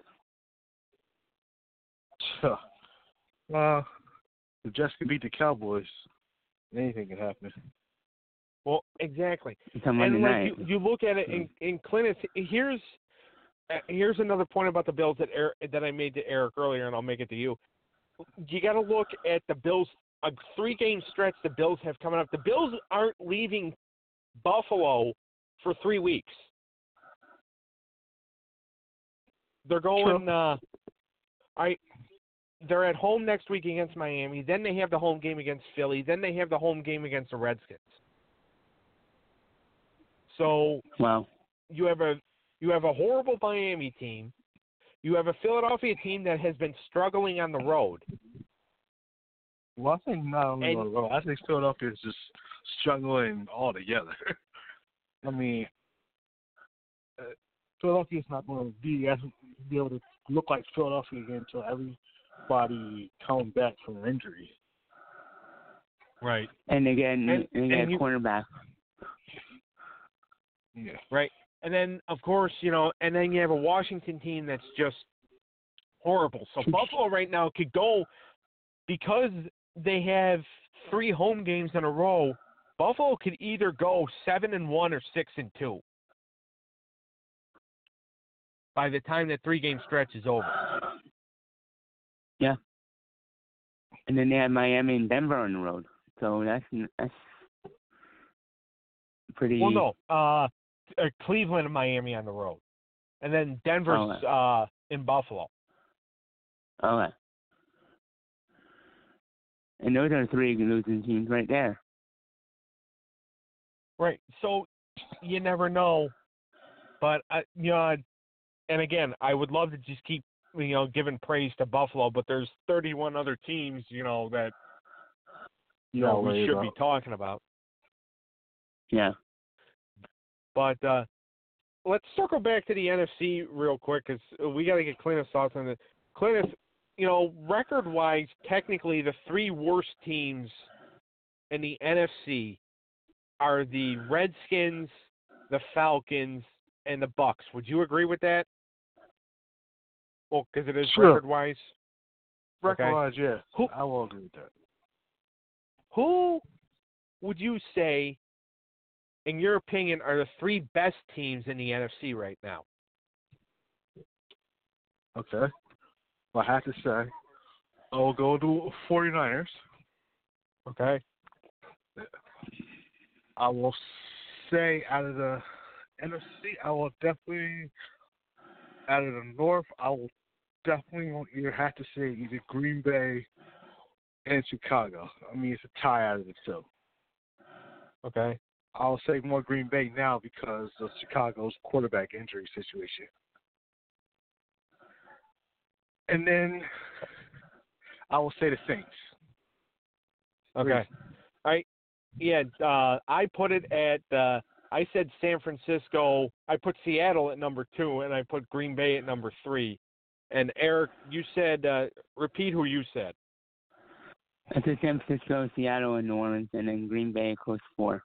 The Jets can beat the Cowboys. Anything can happen. Well, exactly. It's on Monday night. You look at it, and Clint, here's another point about the Bills that I made to Eric earlier, and I'll make it to you. You got to look at the Bills, a 3-game stretch the Bills have coming up. The Bills aren't leaving Buffalo for 3 weeks. They're going. They're at home next week against Miami. Then they have the home game against Philly. Then they have the home game against the Redskins. So you have a horrible Miami team. You have a Philadelphia team that has been struggling on the road. Well, I think not only on the road. I think Philadelphia is just struggling altogether. I mean, Philadelphia is not going to be able to look like Philadelphia again until everybody comes back from injury. Right. And again, a cornerback. Yeah. Right. And then, of course, and then you have a Washington team that's just horrible. So Buffalo right now could go, because they have 3 home games in a row, Buffalo could either go 7-1 or 6-2 by the time that 3-game stretch is over. Yeah. And then they have Miami and Denver on the road. So that's pretty. Well, no. Cleveland and Miami on the road, and then Denver's in Buffalo. Okay. And those are 3 losing teams right there. Right. So you never know, but and again, I would love to just keep giving praise to Buffalo, but there's 31 other teams that we should be talking about. Yeah. But let's circle back to the NFC real quick because we got to get Clinton's thoughts on it. Clinton, record-wise, technically the 3 worst teams in the NFC are the Redskins, the Falcons, and the Bucks. Would you agree with that? Well, because it is record-wise. Record-wise, yeah. I will agree with that. Who would you say, in your opinion, are the 3 best teams in the NFC right now? Okay. Well, I have to say, I'll go to 49ers. Okay. I will say out of the NFC, I will definitely, out of the North, I will definitely either have to say either Green Bay and Chicago. I mean, it's a tie out of the 2. Okay. I'll say more Green Bay now because of Chicago's quarterback injury situation. And then I will say the Saints. Okay. All right. Yeah, I put it at, I said San Francisco. I put Seattle at number 2, and I put Green Bay at number 3. And Eric, you said, repeat who you said. I said San Francisco, Seattle, and New Orleans, and then Green Bay close 4.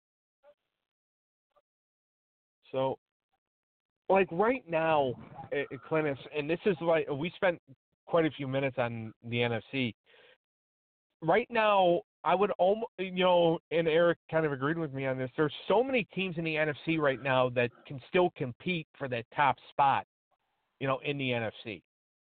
So, like right now, Clintus, and this is like, we spent quite a few minutes on the NFC. Right now, I would almost, and Eric kind of agreed with me on this. There's so many teams in the NFC right now that can still compete for that top spot, in the NFC.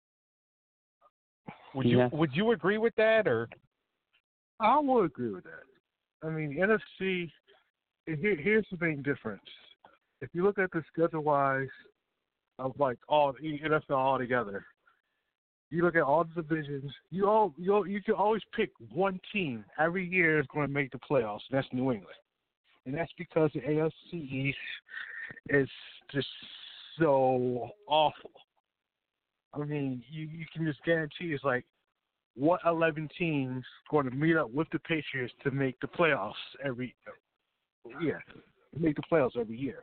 Would you agree with that, or? I will agree with that. I mean, NFC. Here's the main difference. If you look at the schedule-wise of like all the NFL altogether, you look at all the divisions. You can always pick one team every year is going to make the playoffs, and that's New England. And that's because the AFC East is just so awful. I mean, you can just guarantee it's like what 11 teams going to meet up with the Patriots to make the playoffs every year. Make the playoffs every year.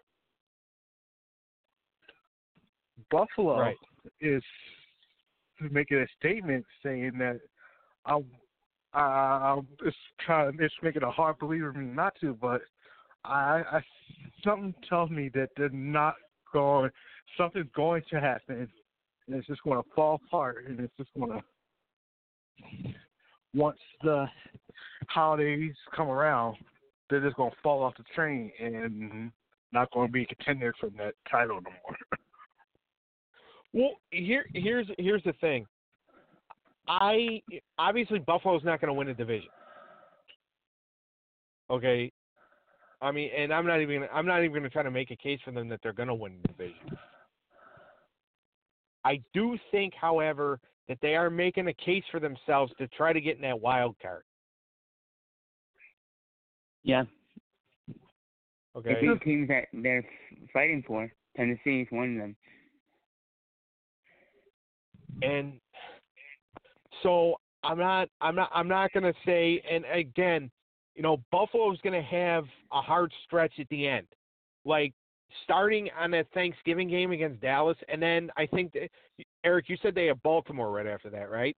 Buffalo is making a statement saying that it's making a hard believer for me not to, but I something tells me that they're not going. Something's going to happen, and it's just going to fall apart, and it's just going to once the holidays come around, they're just going to fall off the train and not going to be contenders for that title no more. Well, here's the thing. Obviously Buffalo's not going to win a division. Okay, I mean, and I'm not even going to try to make a case for them that they're going to win the division. I do think, however, that they are making a case for themselves to try to get in that wild card. Yeah. Okay. The 2 teams that they're fighting for, Tennessee is one of them. And so I'm not going to say. And again, Buffalo's going to have a hard stretch at the end, like starting on that Thanksgiving game against Dallas, and then I think Eric, you said they have Baltimore right after that, right?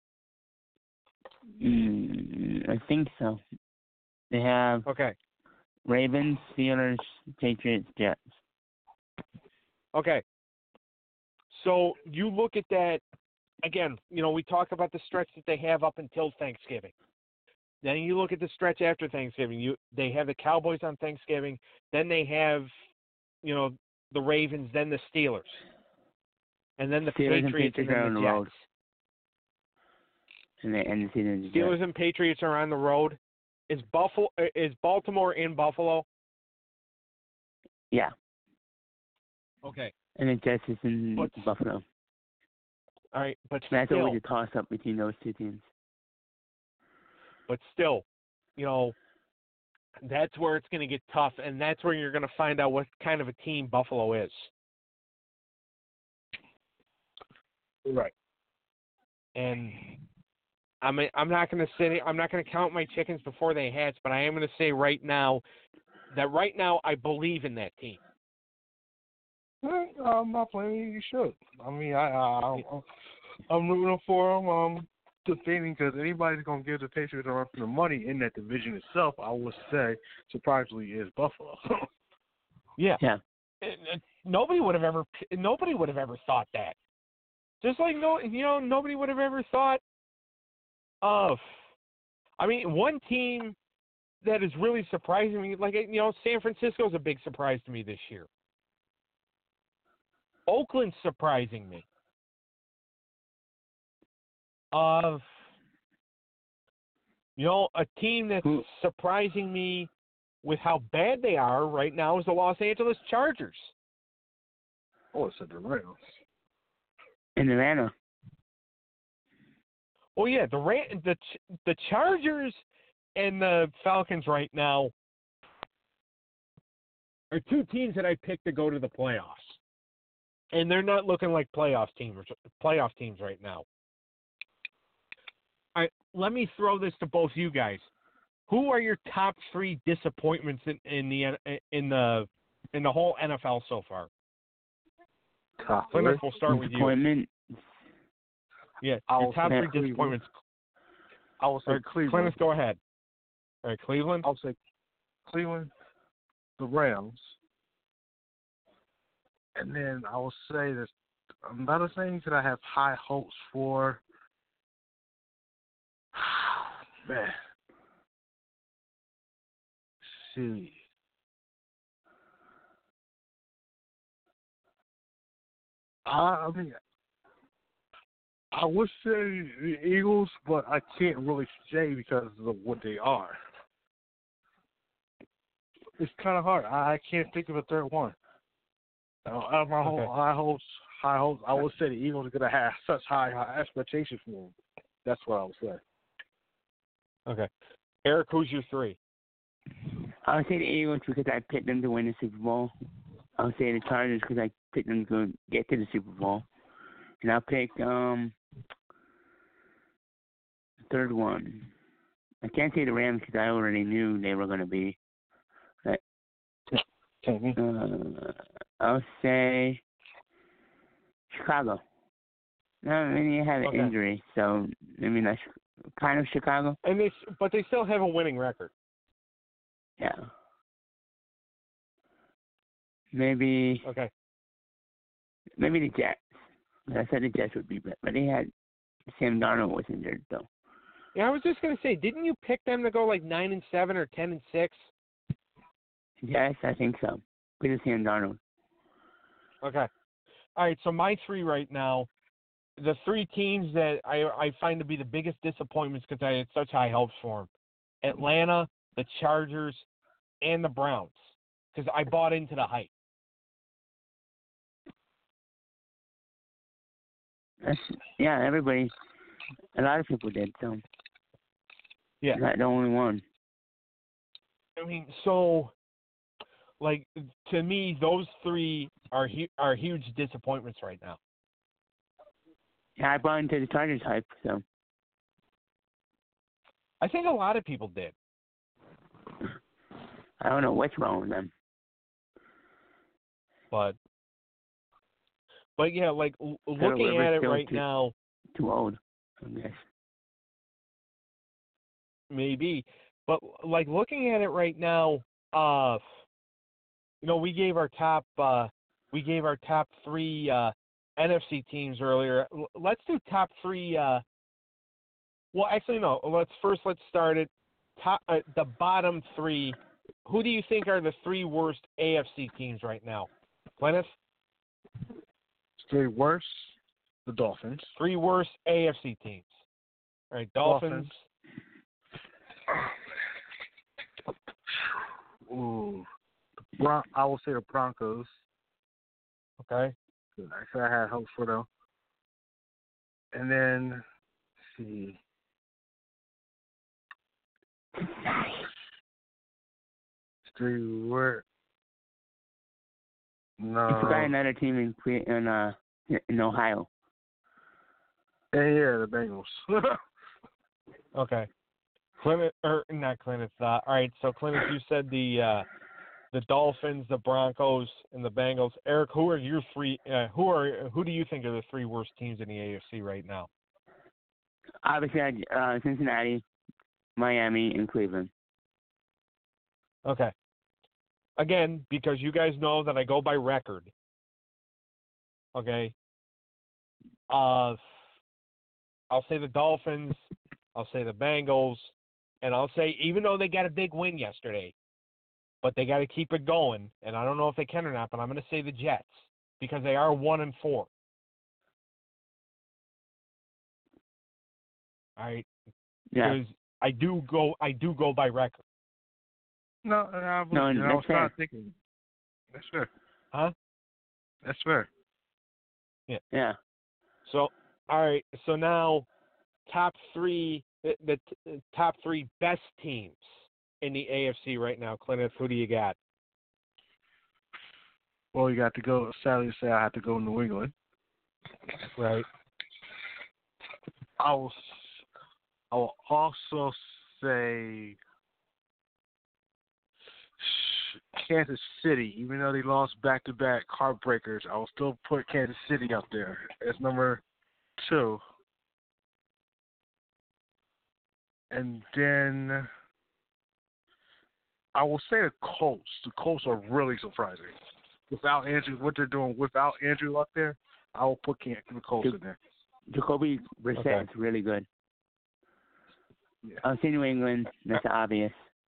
I think so. They have Ravens, Steelers, Patriots, Jets. Okay. So you look at that. Again, we talk about the stretch that they have up until Thanksgiving. Then you look at the stretch after Thanksgiving. They have the Cowboys on Thanksgiving. Then they have, the Ravens, then the Steelers. And then the Patriots and then the Jets. And the end of the season. Steelers and Patriots are on the road. Is Baltimore in Buffalo? Yeah. Okay. And the Jets is in Buffalo. All right, but that's still, always a toss-up between those two teams. But still, that's where it's going to get tough, and that's where you're going to find out what kind of a team Buffalo is. Right. And I'm not going to count my chickens before they hatch, but I am going to say right now I believe in that team. I'm not blaming you. You should. I mean, I'm rooting for them. Defending, because anybody's going to give the Patriots a run for the money in that division itself, I would say, surprisingly, is Buffalo. Yeah. Nobody would have ever thought that. Just like nobody would have ever thought of. I mean, one team that is really surprising me, like San Francisco's a big surprise to me this year. Oakland's surprising me. A team that's surprising me with how bad they are right now is the Los Angeles Chargers. Oh, it's the Rams. In Atlanta. Oh yeah, the Chargers and the Falcons right now are two teams that I picked to go to the playoffs, and they're not looking like playoff teams right now. All right, let me throw this to both you guys. Who are your top three disappointments in the whole NFL so far? Plymouth, we'll start with you. Yeah, your top three disappointments. I will say Cleveland. Plymouth, go ahead. All right, Cleveland. I'll say Cleveland, the Rams, and then I will say that another thing that I have high hopes for. Man, see. I mean, I would say the Eagles, but I can't really say because of what they are. It's kind of hard. I can't think of a third one. Out of my whole high hopes, I would say the Eagles are going to have such high expectations for them. That's what I would say. Okay. Eric, who's your three? I would say the Eagles because I picked them to win the Super Bowl. I would say the Chargers because I picked them to get to the Super Bowl. And I'll pick the third one. I can't say the Rams because I already knew they were going to be. But, I'll say Chicago. No, I mean, you have an injury, so I mean that's kind of Chicago. But they still have a winning record. Yeah. Maybe. Okay. Maybe the Jets. I said the Jets would be better, but they had Sam Darnold was injured though. Yeah, I was just gonna say, didn't you pick them to go like 9-7 or 10-6? Yes, I think so. Because of Sam Darnold. Okay. All right. So my three right now, the three teams that I find to be the biggest disappointments because I had such high hopes for them: Atlanta, the Chargers, and the Browns, because I bought into the hype. Everybody, a lot of people did, so. Yeah. Not the only one. I mean, so, like, to me, those three are huge disappointments right now. Yeah, I bought into the Chargers hype, so. I think a lot of people did. I don't know what's wrong with them. But yeah, like, looking at it right now. Too old, I guess. Maybe. But, like, looking at it right now, we gave our top three NFC teams earlier. Let's do top three. Well, actually, no. Let's start at the bottom three. Who do you think are the three worst AFC teams right now? Plymouth? Three worst, the Dolphins. Three worst AFC teams. All right, Dolphins. Ooh, the I will say the Broncos. Okay. Actually, I had hopes for them. And then, let's see. Three, where? No. You forgot another team in Ohio. Yeah, the Bengals. Okay. Not Clinton. All right, so Clinton, you said the Dolphins, the Broncos, and the Bengals. Eric, who are your three? Who do you think are the three worst teams in the AFC right now? Obviously, Cincinnati, Miami, and Cleveland. Okay. Again, because you guys know that I go by record. Okay. I'll say the Dolphins. I'll say the Bengals. And I'll say, even though they got a big win yesterday, but they got to keep it going. And I don't know if they can or not, but I'm going to say the Jets because they are 1-4. All right. Yeah. Because I do go by record. No, I was not thinking. That's fair. Huh? That's fair. Yeah. Yeah. So, all right. So now, top three, the top three best teams in the AFC right now. Clinton, who do you got? Well, you got to go. Sadly to say, I have to go New England. Right. I will also say Kansas City. Even though they lost back-to-back heartbreakers, I will still put Kansas City up there as number 2. And then I will say the Colts. The Colts are really surprising. Without Andrew, what they're doing without Andrew up there, I will put the Colts in there. Jacoby Brissett is really good. Yeah. I'll say New England. That's obvious.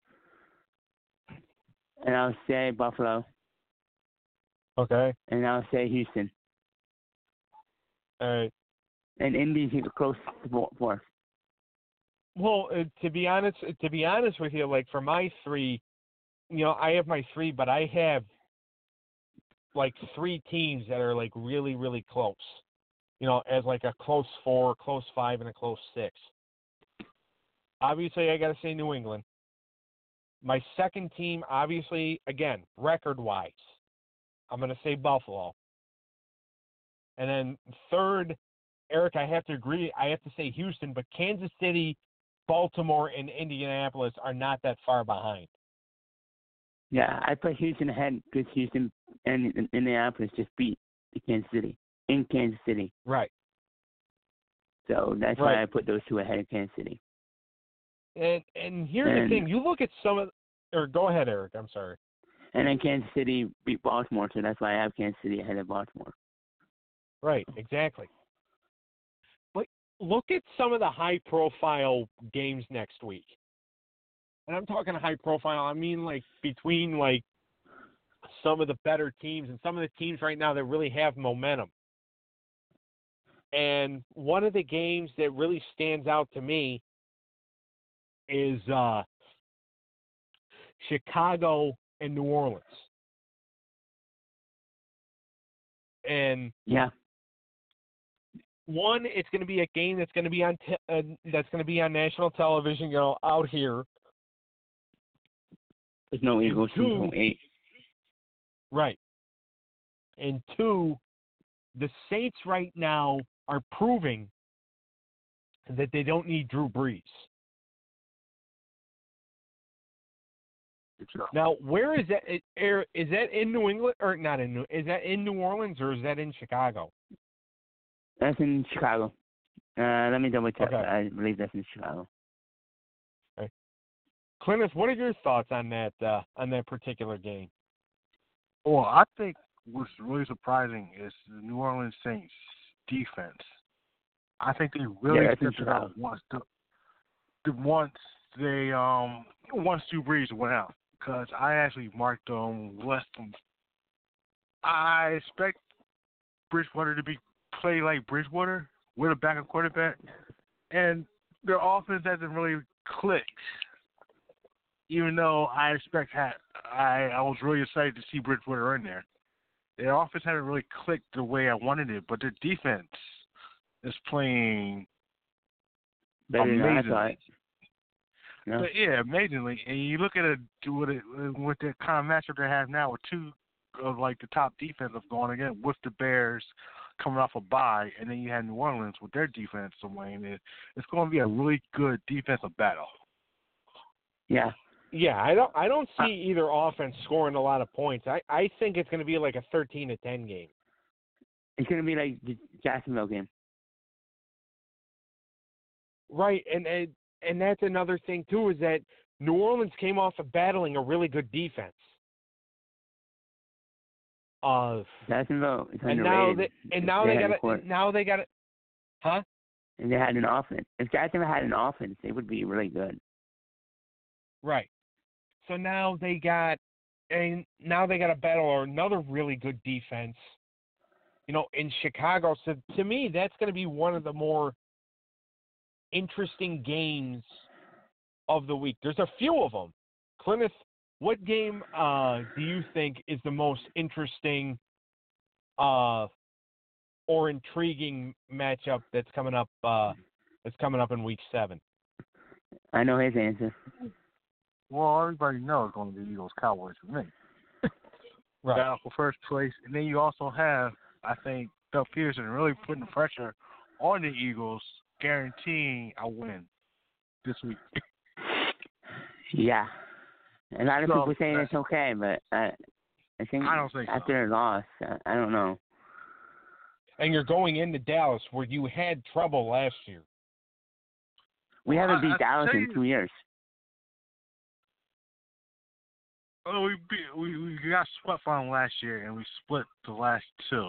And I'll say Buffalo. Okay. And I'll say Houston. All right. And Indy's close to 4th. Well, to be honest with you, like for my 3, I have my 3, but I have like 3 teams that are like really, really close. As like a close 4, close 5, and a close 6. Obviously, I got to say New England. My second team, obviously, again, record-wise, I'm going to say Buffalo. And then third, Eric, I have to agree. I have to say Houston, but Kansas City, Baltimore, and Indianapolis are not that far behind. Yeah, I put Houston ahead because Houston and Indianapolis just beat Kansas City in Kansas City. Right. So that's why I put those 2 ahead of Kansas City. And here's the thing. You look at go ahead, Eric. I'm sorry. And then Kansas City beat Baltimore, so that's why I have Kansas City ahead of Baltimore. Right, exactly. But look at some of the high-profile games next week. And I'm talking high-profile. I mean, like, between, like, some of the better teams and some of the teams right now that really have momentum. And one of the games that really stands out to me is Chicago and New Orleans. And yeah, one, it's going to be a game that's going to be on national television, out here. There's no Eagles until 8. Right. And 2, the Saints right now are proving that they don't need Drew Brees. Now, where is that? Is that in New England or not in Is that in New Orleans or is that in Chicago? That's in Chicago. Let me double check. Okay. I believe that's in Chicago. Okay. Clintus, what are your thoughts on that particular game? Well, I think what's really surprising is the New Orleans Saints defense. I think they really stepped it out once Drew Brees went out. Because I actually marked them less than. I expect Bridgewater to play like Bridgewater with a backup quarterback, and their offense hasn't really clicked. even though I was really excited to see Bridgewater in there. Their offense hadn't really clicked the way I wanted it, but their defense is playing amazingly. No. But yeah, amazingly. And you look at it with the kind of matchup they have now with two of like the top defensive going again with the Bears coming off a bye, and then you had New Orleans with their defense. So Wayne, it's going to be a really good defensive battle. Yeah. Yeah, I don't see either offense scoring a lot of points. I think it's going to be like a 13-10 game. It's going to be like the Jacksonville game. Right, and that's another thing too, is that New Orleans came off of battling a really good defense. Jacksonville is underrated. Now they got it. Huh? And they had an offense. If Jacksonville had an offense, they would be really good. Right. So now they got a battle or another really good defense. In Chicago. So to me, that's going to be one of the more interesting games of the week. There's a few of them. Clinton, what game do you think is the most interesting or intriguing matchup that's coming up in week 7? I know his answer. Well, everybody knows it's going to be Eagles-Cowboys for me. Right. Battle for first place. And then you also have, I think, Doug Peterson really putting the pressure on the Eagles, guaranteeing a win this week. Yeah. A lot of people saying it's okay, but I think I don't think after a loss, I don't know. And you're going into Dallas where you had trouble last year. We haven't beat Dallas in 2 years. Oh, we got swept from last year, and we split the last two.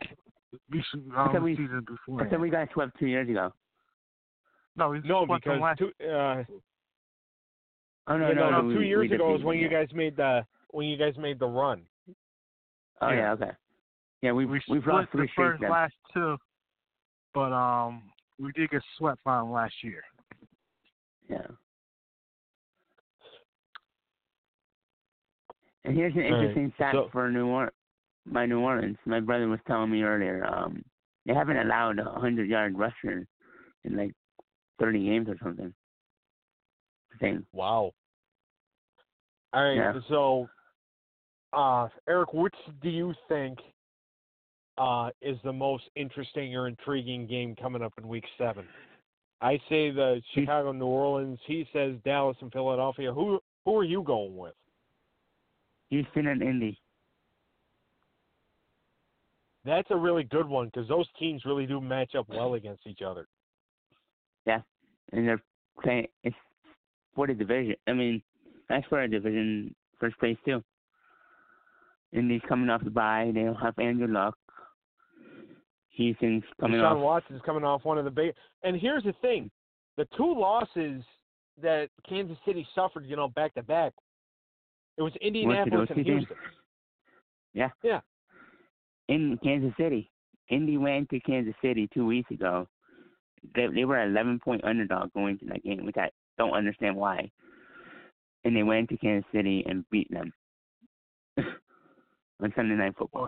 Season before. I said we got swept 2 years ago. No, because Oh no, 2 years ago is when you guys made the run. Oh yeah, okay. Yeah, we've lost the first last two, but we did get swept from last year. Yeah. And here's an interesting stat for New Orleans. My brother was telling me earlier. They haven't allowed a 100-yard rusher in like 30 games or something. Wow. All right. Yeah. So, Eric, which do you think is the most interesting or intriguing game coming up in Week 7? I say the Chicago, New Orleans. He says Dallas and Philadelphia. Who are you going with? Houston and Indy. That's a really good one because those teams really do match up well against each other. Yeah, and they're playing. It's for the division. I mean, that's for a division first place too. Indy's coming off the bye. They don't have Andrew Luck. Houston's coming off. Deshaun Watson's coming off one of the big. And here's the thing: the two losses that Kansas City suffered, back to back. It was Indianapolis and Houston. Yeah. Yeah. In Kansas City. Indy went to Kansas City 2 weeks ago. They were an 11-point underdog going to that game, which I don't understand why. And they went to Kansas City and beat them on Sunday Night Football.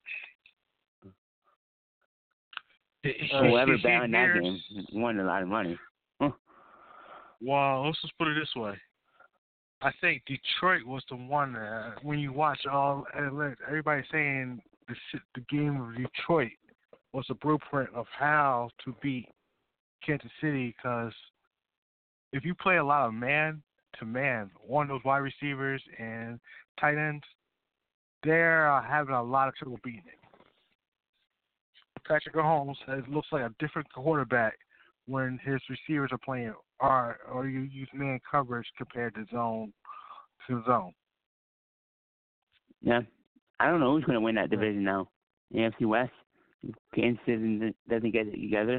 Whoever bet on that game won a lot of money. Well, let's just put it this way. I think Detroit was the one that, when you watch everybody saying the game of Detroit was a blueprint of how to beat Kansas City, because if you play a lot of man-to-man on those wide receivers and tight ends, they're having a lot of trouble beating it. Patrick Mahomes looks like a different quarterback when his receivers are playing or you use man coverage compared to zone. Yeah. I don't know who's going to win that division now. AFC West. Kansas City doesn't get it together.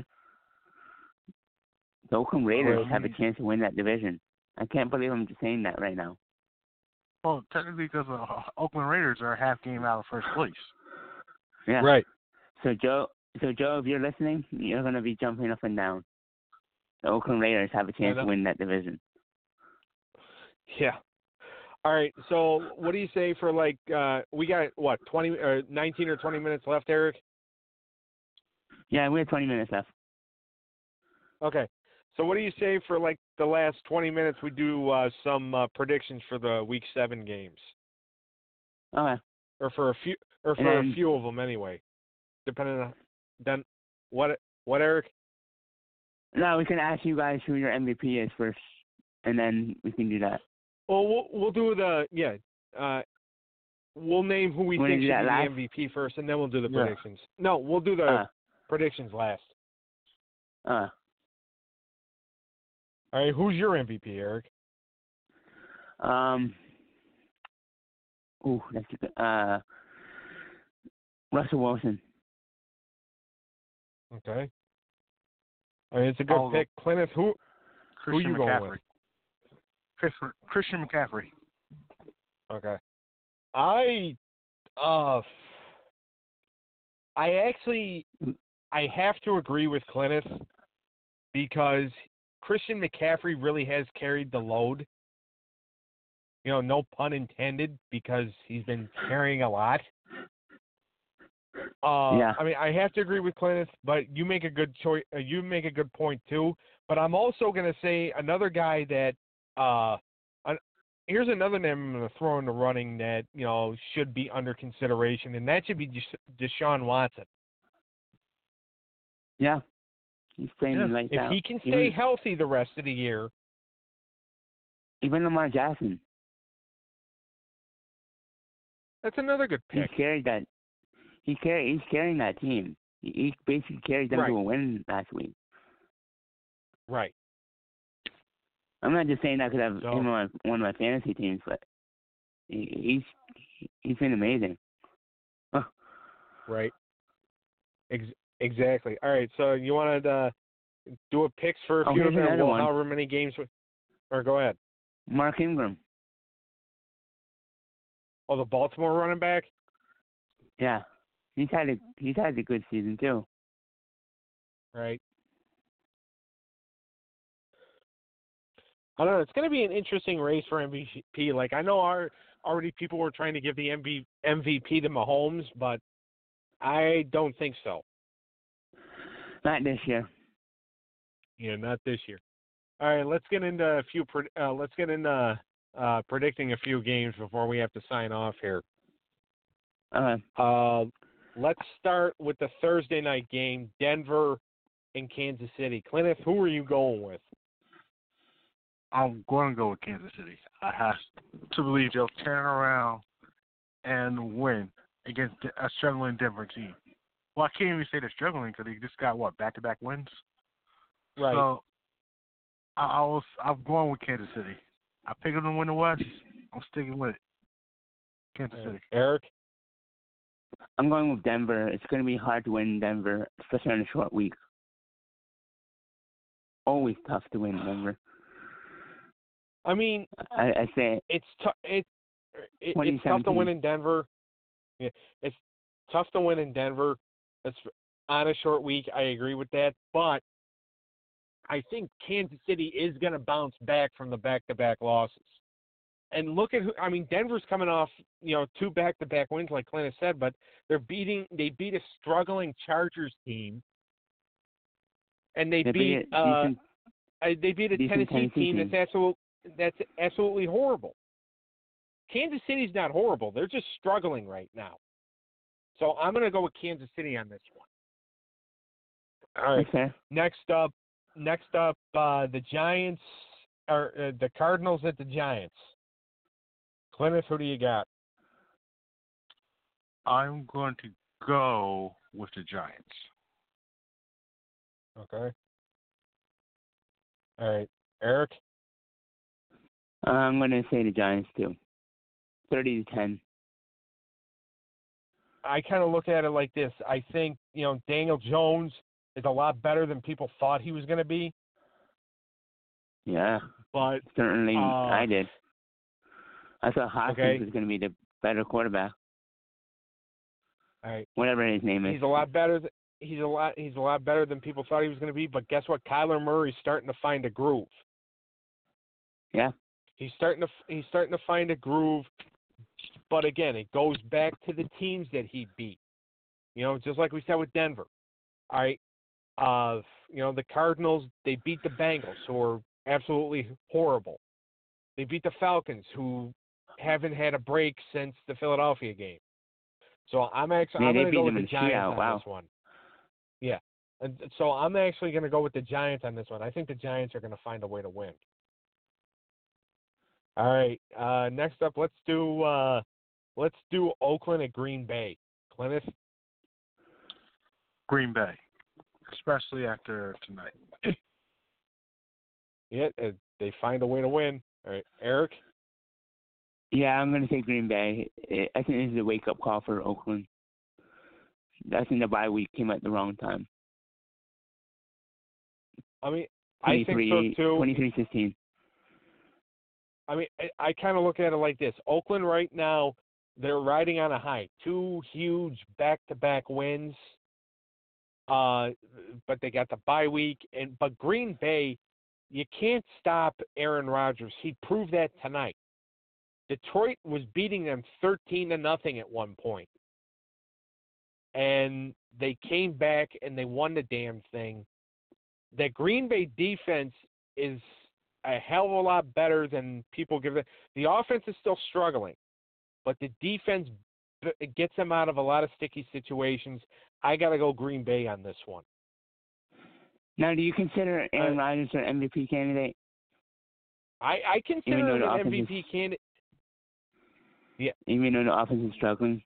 The Oakland Raiders have a chance to win that division. I can't believe I'm just saying that right now. Well, technically because the Oakland Raiders are a half game out of first place. Yeah. Right. So Joe, if you're listening, you're going to be jumping up and down. The Oakland Raiders have a chance to win that division. Yeah. All right. So what do you say for like we got what 19 or 20 minutes left, Eric? Yeah, we have 20 minutes left. Okay. So what do you say for like the last 20 minutes? We do some predictions for the Week 7 games. Okay. Or for a few, a few of them anyway, depending on. Then what Eric? No, we can ask you guys who your MVP is first, and then we can do that. Well, we'll do we'll name who we think should be the MVP first, and then we'll do the predictions. No, we'll do the predictions last. All right, who's your MVP, Eric? That's good. Russell Wilson. Okay. I mean, it's a good pick. Clinton, who you McCaffrey. Going with? Christian McCaffrey. Okay. I have to agree with Clinton because Christian McCaffrey really has carried the load. You know, no pun intended, because he's been carrying a lot. Yeah. I mean, I have to agree with Clinton, but you make a good choice. You make a good point too. But I'm also going to say another guy that. Here's another name I'm going to throw in the running that should be under consideration, and that should be Deshaun Watson. Yeah. He's playing like that. If he can stay healthy the rest of the year. Even Lamar Jackson. That's another good pick. He's carrying that team. He basically carried them to a win last week. Right. I'm not just saying that because I have him on one of my fantasy teams, but he's been amazing. Right. Exactly. All right. So you wanted to do a picks for a few of them, however many games. Or go ahead. Mark Ingram. Oh, the Baltimore running back. Yeah, he's had a good season too. Right. I don't know. It's going to be an interesting race for MVP. Like, I know already people were trying to give the MVP to Mahomes, but I don't think so. Not this year. Yeah, not this year. All right, let's get into predicting a few games before we have to sign off here. Let's start with the Thursday night game, Denver and Kansas City. Clinton, who are you going with? I'm going to go with Kansas City. I have to believe they'll turn around and win against a struggling Denver team. Well, I can't even say they're struggling because they just got, back-to-back wins? Right. So, I'm going with Kansas City. I picked them to win the West. I'm sticking with it. Kansas City. Eric? I'm going with Denver. It's going to be hard to win Denver, especially on a short week. Always tough to win Denver. I mean, I say it's tough to win in Denver. Yeah, it's tough to win in Denver. It's on a short week. I agree with that, but I think Kansas City is going to bounce back from the back-to-back losses. And look at Denver's coming off, 2 back-to-back wins, like Clinton said, but they beat a struggling Chargers team, and they beat a Tennessee team that's absolutely horrible. Kansas City's not horrible; they're just struggling right now. So I'm going to go with Kansas City on this one. All right. Okay. Next up, the Giants or the Cardinals at the Giants. Clinton, who do you got? I'm going to go with the Giants. Okay. All right. Eric? I'm going to say the Giants too. 30-10. I kind of look at it like this. I think, Daniel Jones is a lot better than people thought he was going to be. Yeah. But certainly I did. I thought Hopkins was going to be the better quarterback. All right. Whatever his name is. He's a lot better. He's a lot better than people thought he was going to be. But guess what? Kyler Murray's starting to find a groove. Yeah. He's starting to find a groove. But again, it goes back to the teams that he beat. Just like we said with Denver. All right. The Cardinals, they beat the Bengals, who are absolutely horrible. They beat the Falcons, who haven't had a break since the Philadelphia game. So I'm going to go with the Giants on this one. Yeah. And so I'm actually going to go with the Giants on this one. I think the Giants are going to find a way to win. All right. Next up, let's do Oakland at Green Bay. Clinton? Green Bay, especially after tonight. Yeah, they find a way to win. All right, Eric? Yeah, I'm going to say Green Bay. I think this is a wake-up call for Oakland. I think the bye week came at the wrong time. I mean, I think so too. 23-15. I mean, I kind of look at it like this. Oakland right now, they're riding on a high. 2 huge back-to-back wins. But they got the bye week. But Green Bay, you can't stop Aaron Rodgers. He proved that tonight. Detroit was beating them 13-0 at one point. And they came back and they won the damn thing. That Green Bay defense is a hell of a lot better than people give it. The offense is still struggling, but the defense gets them out of a lot of sticky situations. I got to go Green Bay on this one. Now, do you consider Aaron Rodgers an MVP candidate? I consider him an MVP candidate. Yeah. Even though the offense is struggling?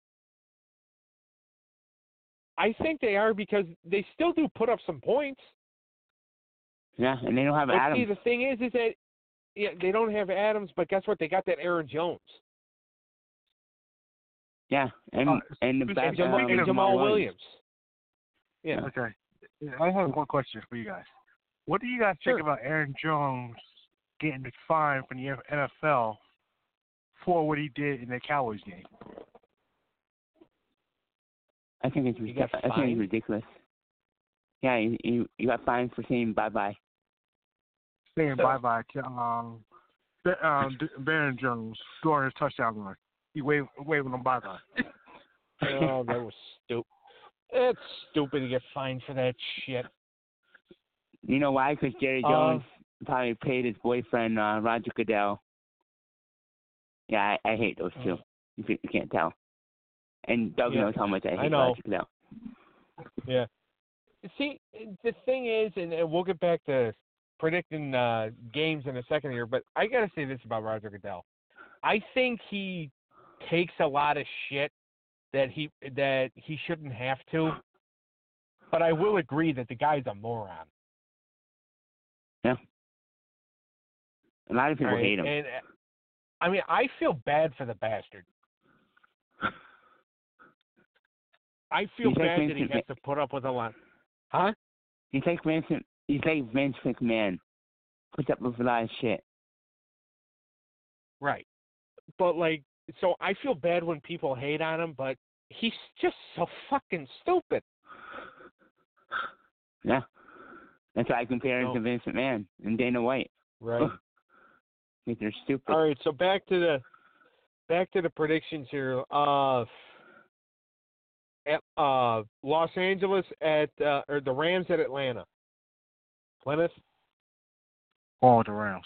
I think they are because they still do put up some points. Yeah, and they don't have Adams. See, the thing is that they don't have Adams, but guess what? They got that Aaron Jones. Yeah, and the back Jamal Williams. Yeah. Okay. I have one question for you guys. What do you guys think about Aaron Jones getting fined from the NFL for what he did in the Cowboys game? I think it's ridiculous. Yeah, you got fined for saying bye-bye. Saying bye-bye to Aaron Jones during his touchdown run. He waving him bye-bye. Oh, that was stupid. It's stupid to get fined for that shit. You know why? Because Jerry Jones probably paid his boyfriend, Roger Goodell. Yeah, I hate those two. You can't tell. And Doug knows how much I hate Roger Goodell. Yeah. See, the thing is, and we'll get back to predicting games in a second here, but I got to say this about Roger Goodell. I think he takes a lot of shit that he shouldn't have to, but I will agree that the guy's a moron. Yeah. A lot of people hate him. And, I mean, I feel bad for the bastard. I feel bad that he has to put up with a lot. Huh? He's like Vince McMahon. Puts up with a lot of shit. Right. But, so I feel bad when people hate on him, but he's just so fucking stupid. Yeah. That's why I compare him to Vince McMahon and Dana White. Right. Because they're stupid. All right, so back to the predictions here. Los Angeles or the Rams at Atlanta. Plymouth? Oh, the Rams.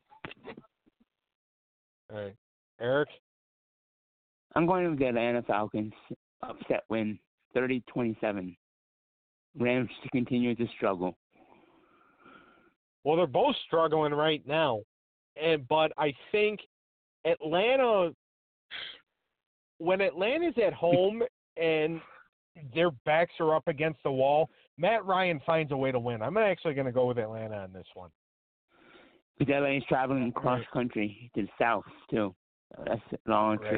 All right. Eric? I'm going with the Atlanta Falcons. Upset win, 30-27. Rams to continue to struggle. Well, they're both struggling right now. But I think Atlanta, when Atlanta's at home and their backs are up against the wall, Matt Ryan finds a way to win. I'm actually going to go with Atlanta on this one. Because Atlanta's traveling cross country to the south, too. That's a long trip.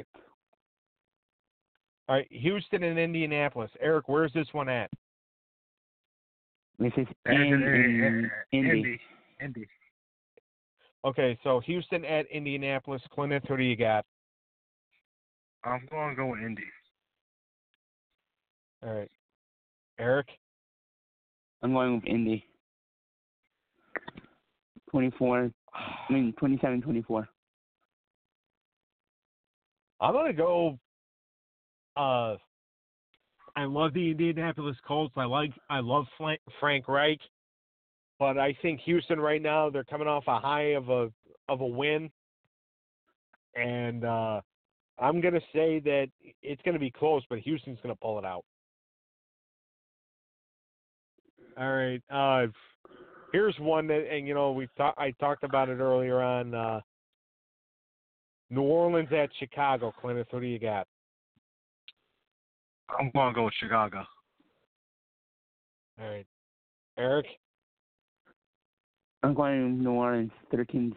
All right, Houston and Indianapolis. Eric, where's this one at? This is in Indy. Okay, so Houston at Indianapolis. Clinton, who do you got? I'm going to go with Indy. All right. Eric? I'm going with Indy. 24. 27-24. I'm going to go I love the Indianapolis Colts. I love Frank Reich, but I think Houston right now, they're coming off a high of a win, and I'm going to say that it's going to be close, but Houston's going to pull it out. All right. Here's one that, and I talked about it earlier on. New Orleans at Chicago. Clinton, who do you got? I'm going to go with Chicago. All right. Eric? I'm going New Orleans 13-10.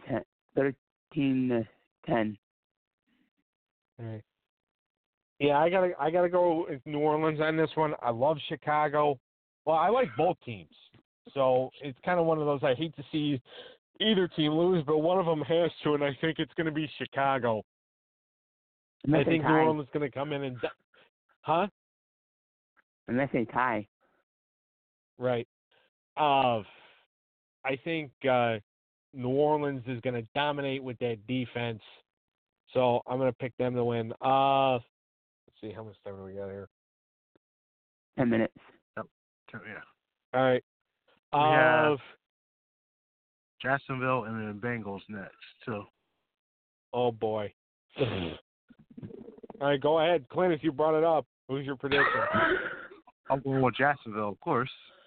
All right. Yeah, I gotta go with New Orleans on this one. I love Chicago. Well, I like both teams, so it's kind of one of those. I hate to see either team lose, but one of them has to, and I think it's going to be Chicago. I think New Orleans is going to come in and, huh? Unless they tie. Right. I think New Orleans is going to dominate with that defense, so I'm going to pick them to win. Let's see, how much time do we got here? 10 minutes. Yep. Yeah. All right. We have Jacksonville and then Bengals next, too. Oh, boy. All right, go ahead. Clint, if you brought it up, who's your prediction? I'm going with Jacksonville, of course.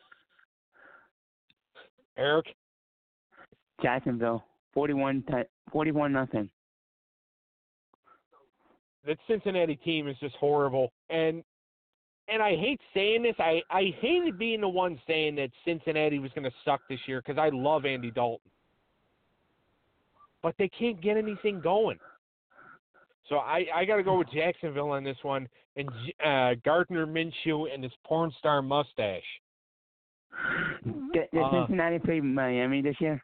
Eric? Jacksonville, 41-0. That Cincinnati team is just horrible. And I hate saying this. I hated being the one saying that Cincinnati was going to suck this year because I love Andy Dalton. But they can't get anything going. So I got to go with Jacksonville on this one and Gardner Minshew and his porn star mustache. Did Cincinnati play Miami this year?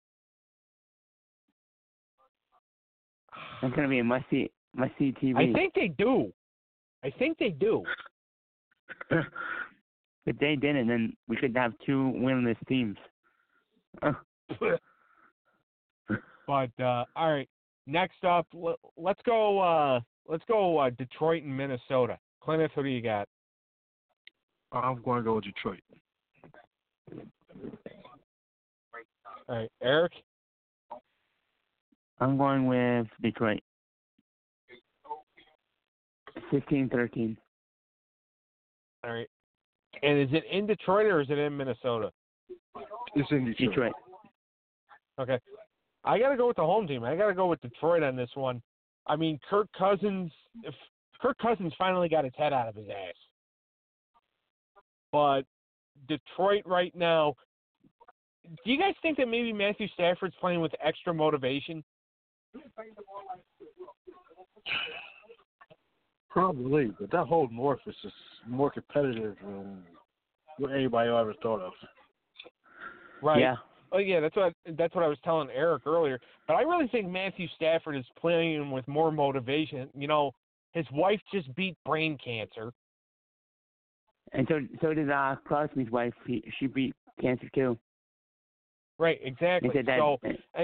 It's going to be a must-see TV. I think they do. If they didn't, then we could have two winless teams. But all right, next up, let's go Detroit and Minnesota. Clint, who do you got? I'm going to go with Detroit. All right, Eric? I'm going with Detroit. 15-13. All right. And is it in Detroit or is it in Minnesota? It's in Detroit. Okay. I got to go with the home team. I got to go with Detroit on this one. I mean, Kirk Cousins finally got his head out of his ass. But Detroit right now, do you guys think that maybe Matthew Stafford's playing with extra motivation? Probably, but that whole North is just more competitive than what anybody ever thought of. Right. Yeah. Oh yeah, that's what I was telling Eric earlier. But I really think Matthew Stafford is playing with more motivation. You know, his wife just beat brain cancer. And so did Crosby's wife. She beat cancer too. Right, exactly. So,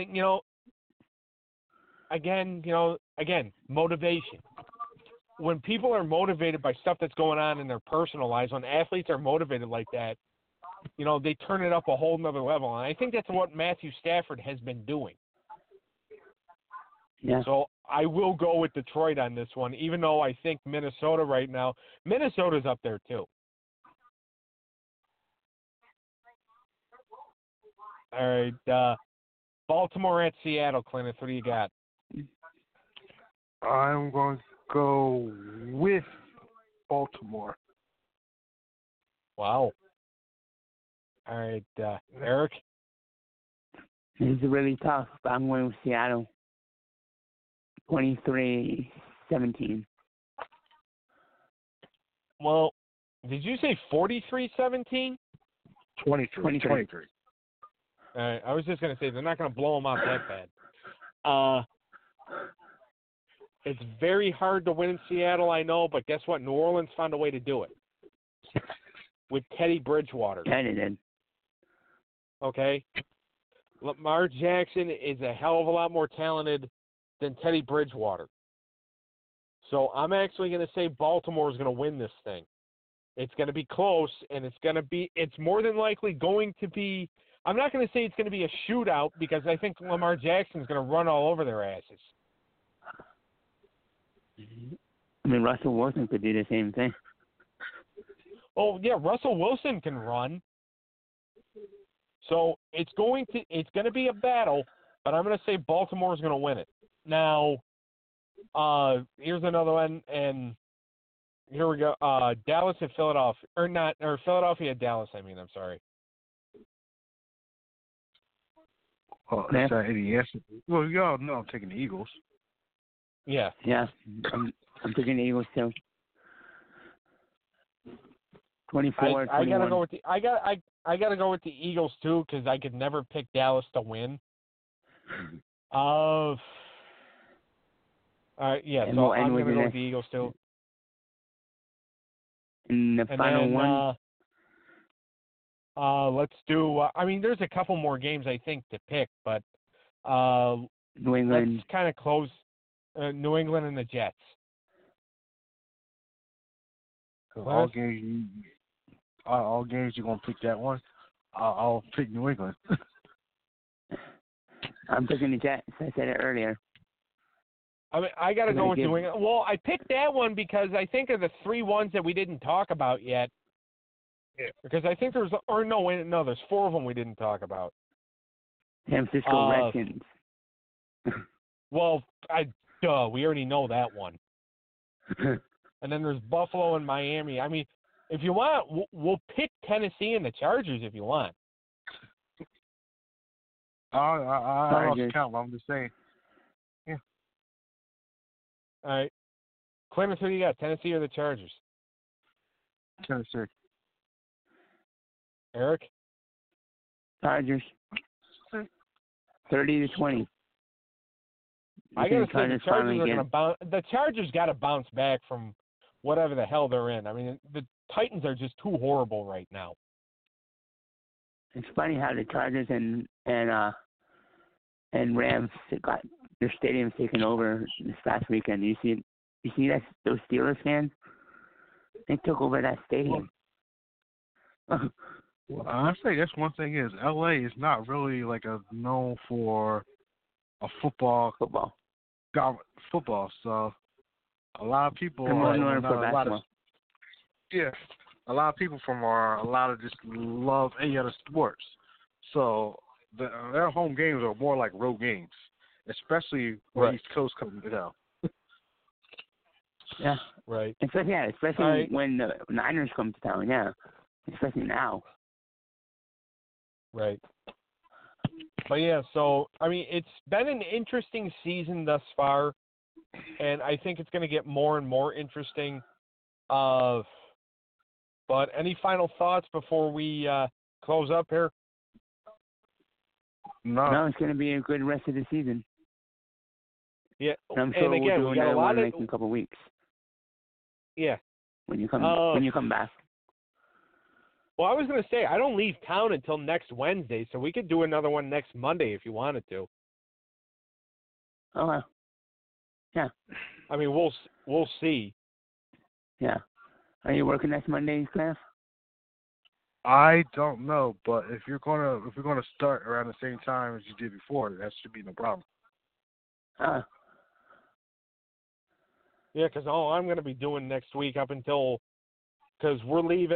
again, motivation. When people are motivated by stuff that's going on in their personal lives, when athletes are motivated like that, they turn it up a whole nother level. And I think that's what Matthew Stafford has been doing. Yeah. So I will go with Detroit on this one, even though I think Minnesota's up there too. All right. Baltimore at Seattle, Clint. What do you got? I'm going to go with Baltimore. Wow. All right. Eric? This is really tough, but I'm going with Seattle. 23-17. Well, did you say 43-17? 23. I was just going to say, they're not going to blow them out that bad. It's very hard to win in Seattle, I know, but guess what? New Orleans found a way to do it with Teddy Bridgewater. Yeah, they did. Okay? Lamar Jackson is a hell of a lot more talented than Teddy Bridgewater. So I'm actually going to say Baltimore is going to win this thing. It's going to be close, and it's more than likely going to be, I'm not going to say it's going to be a shootout because I think Lamar Jackson's going to run all over their asses. I mean, Russell Wilson could do the same thing. Oh, yeah, Russell Wilson can run. So it's going to be a battle, but I'm going to say Baltimore is going to win it. Now, here's another one, and here we go. Dallas at Philadelphia, or Philadelphia at Dallas. I'm sorry. Oh, is that any answer? Well, y'all know I'm taking the Eagles. Yeah. Yeah, I'm taking the Eagles too. 24. I gotta go with I gotta go with the Eagles too because I could never pick Dallas to win. Yeah, And so we'll I'm end gonna with go with the Eagles too. And the final one. Let's do. There's a couple more games I think to pick, but New England. let's kind of close. New England and the Jets. All games you're gonna pick that one. I'll pick New England. I'm picking the Jets. I said it earlier. I got to go with New England. Well, I picked that one because I think of the 3 ones that we didn't talk about yet. Yeah. Because I think there's 4 of them we didn't talk about. San Francisco Redskins. Well, we already know that one. And then there's Buffalo and Miami. If you want, we'll pick Tennessee and the Chargers if you want. I don't count. I'm just saying. Yeah. All right. Clemens, who do you got, Tennessee or the Chargers? Tennessee. Eric? Chargers. 30-20. I gotta say the Chargers are gonna bounce. The Chargers got to bounce back from whatever the hell they're in. The Titans are just too horrible right now. It's funny how the Chargers and Rams got their stadiums taken over this past weekend. You see that those Steelers fans? They took over that stadium. Well, I say that's one thing is LA is not really known for a football. So a lot of people a lot of people from just love any other sports. So their home games are more like road games, especially when East Coast comes down. Yeah. Right. Especially when the Niners come to town. Yeah. Especially now. Right. But yeah, so it's been an interesting season thus far, and I think it's going to get more and more interesting. But any final thoughts before we close up here? No, it's going to be a good rest of the season. Yeah, and I'm sure we'll do another one in a couple of weeks. Yeah. When you come back. Well, I was going to say, I don't leave town until next Wednesday, so we could do another one next Monday if you wanted to. Oh, yeah. We'll see. Yeah. Are you working next Monday, Cliff? I don't know, but if you're gonna start around the same time as you did before, that should be no problem. Yeah, because all I'm going to be doing next week because we're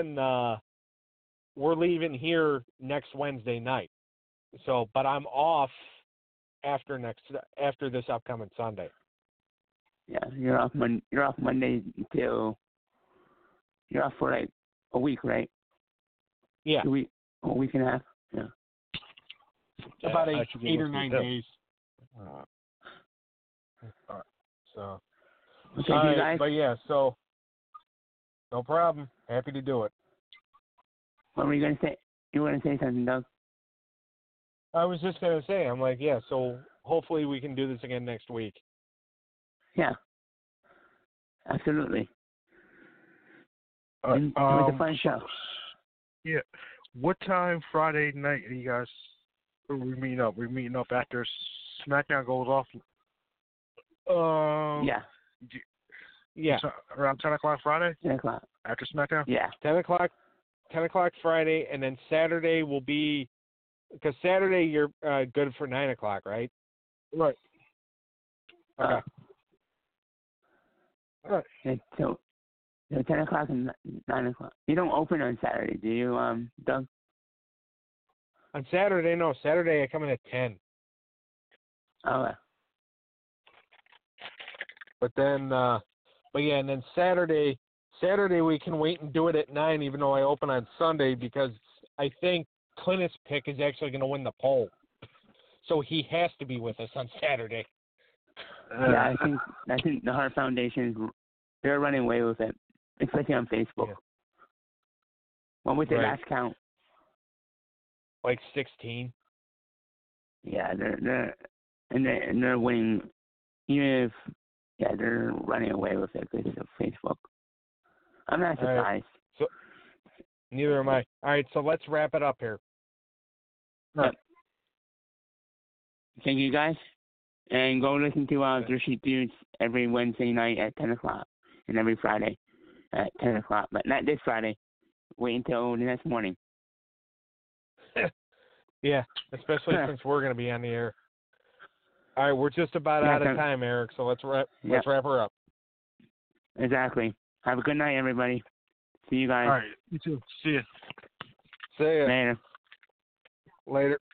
leaving here next Wednesday night. So, but I'm off after this upcoming Sunday. Yeah, you're off Monday until you're off for a week, right? Yeah. A week and a half. Yeah. About 8 or 9 days. All right. So. Okay, all right, guys. But yeah, so no problem. Happy to do it. What were you gonna say? You were gonna say something, Doug? I was just gonna say, I'm like, yeah. So hopefully we can do this again next week. Yeah. Absolutely. It was a fun show. Yeah. What time Friday night are you guys we meeting up? We're meeting up after SmackDown goes off. Yeah. Yeah. Around 10 o'clock Friday. 10 o'clock. After SmackDown. Yeah. 10 o'clock. 10 o'clock Friday, and then Saturday will be because Saturday you're good for 9 o'clock, right? Right. Okay. All right. So 10 o'clock and 9 o'clock. You don't open on Saturday, do you, Doug? On Saturday, no. Saturday I come in at 10. Oh. But then, and then Saturday we can wait and do it at 9, even though I open on Sunday, because I think Clintus pick is actually going to win the poll. So he has to be with us on Saturday. Yeah, I think the Heart Foundation, they're running away with it, especially on Facebook. Yeah. What was the last count? Like 16. Yeah, they're winning. Even if they're running away with it because of Facebook. I'm not surprised. Right. So neither am I. All right, so let's wrap it up here. Yep. Thank you guys, and go listen to Dirt Sheet Dudes every Wednesday night at 10 o'clock, and every Friday at 10 o'clock. But not this Friday. Wait until the next morning. Yeah, especially since we're going to be on the air. All right, we're just about out of time, Eric. So let's wrap her up. Exactly. Have a good night, everybody. See you guys. All right. You too. See ya. See ya. Later. Later.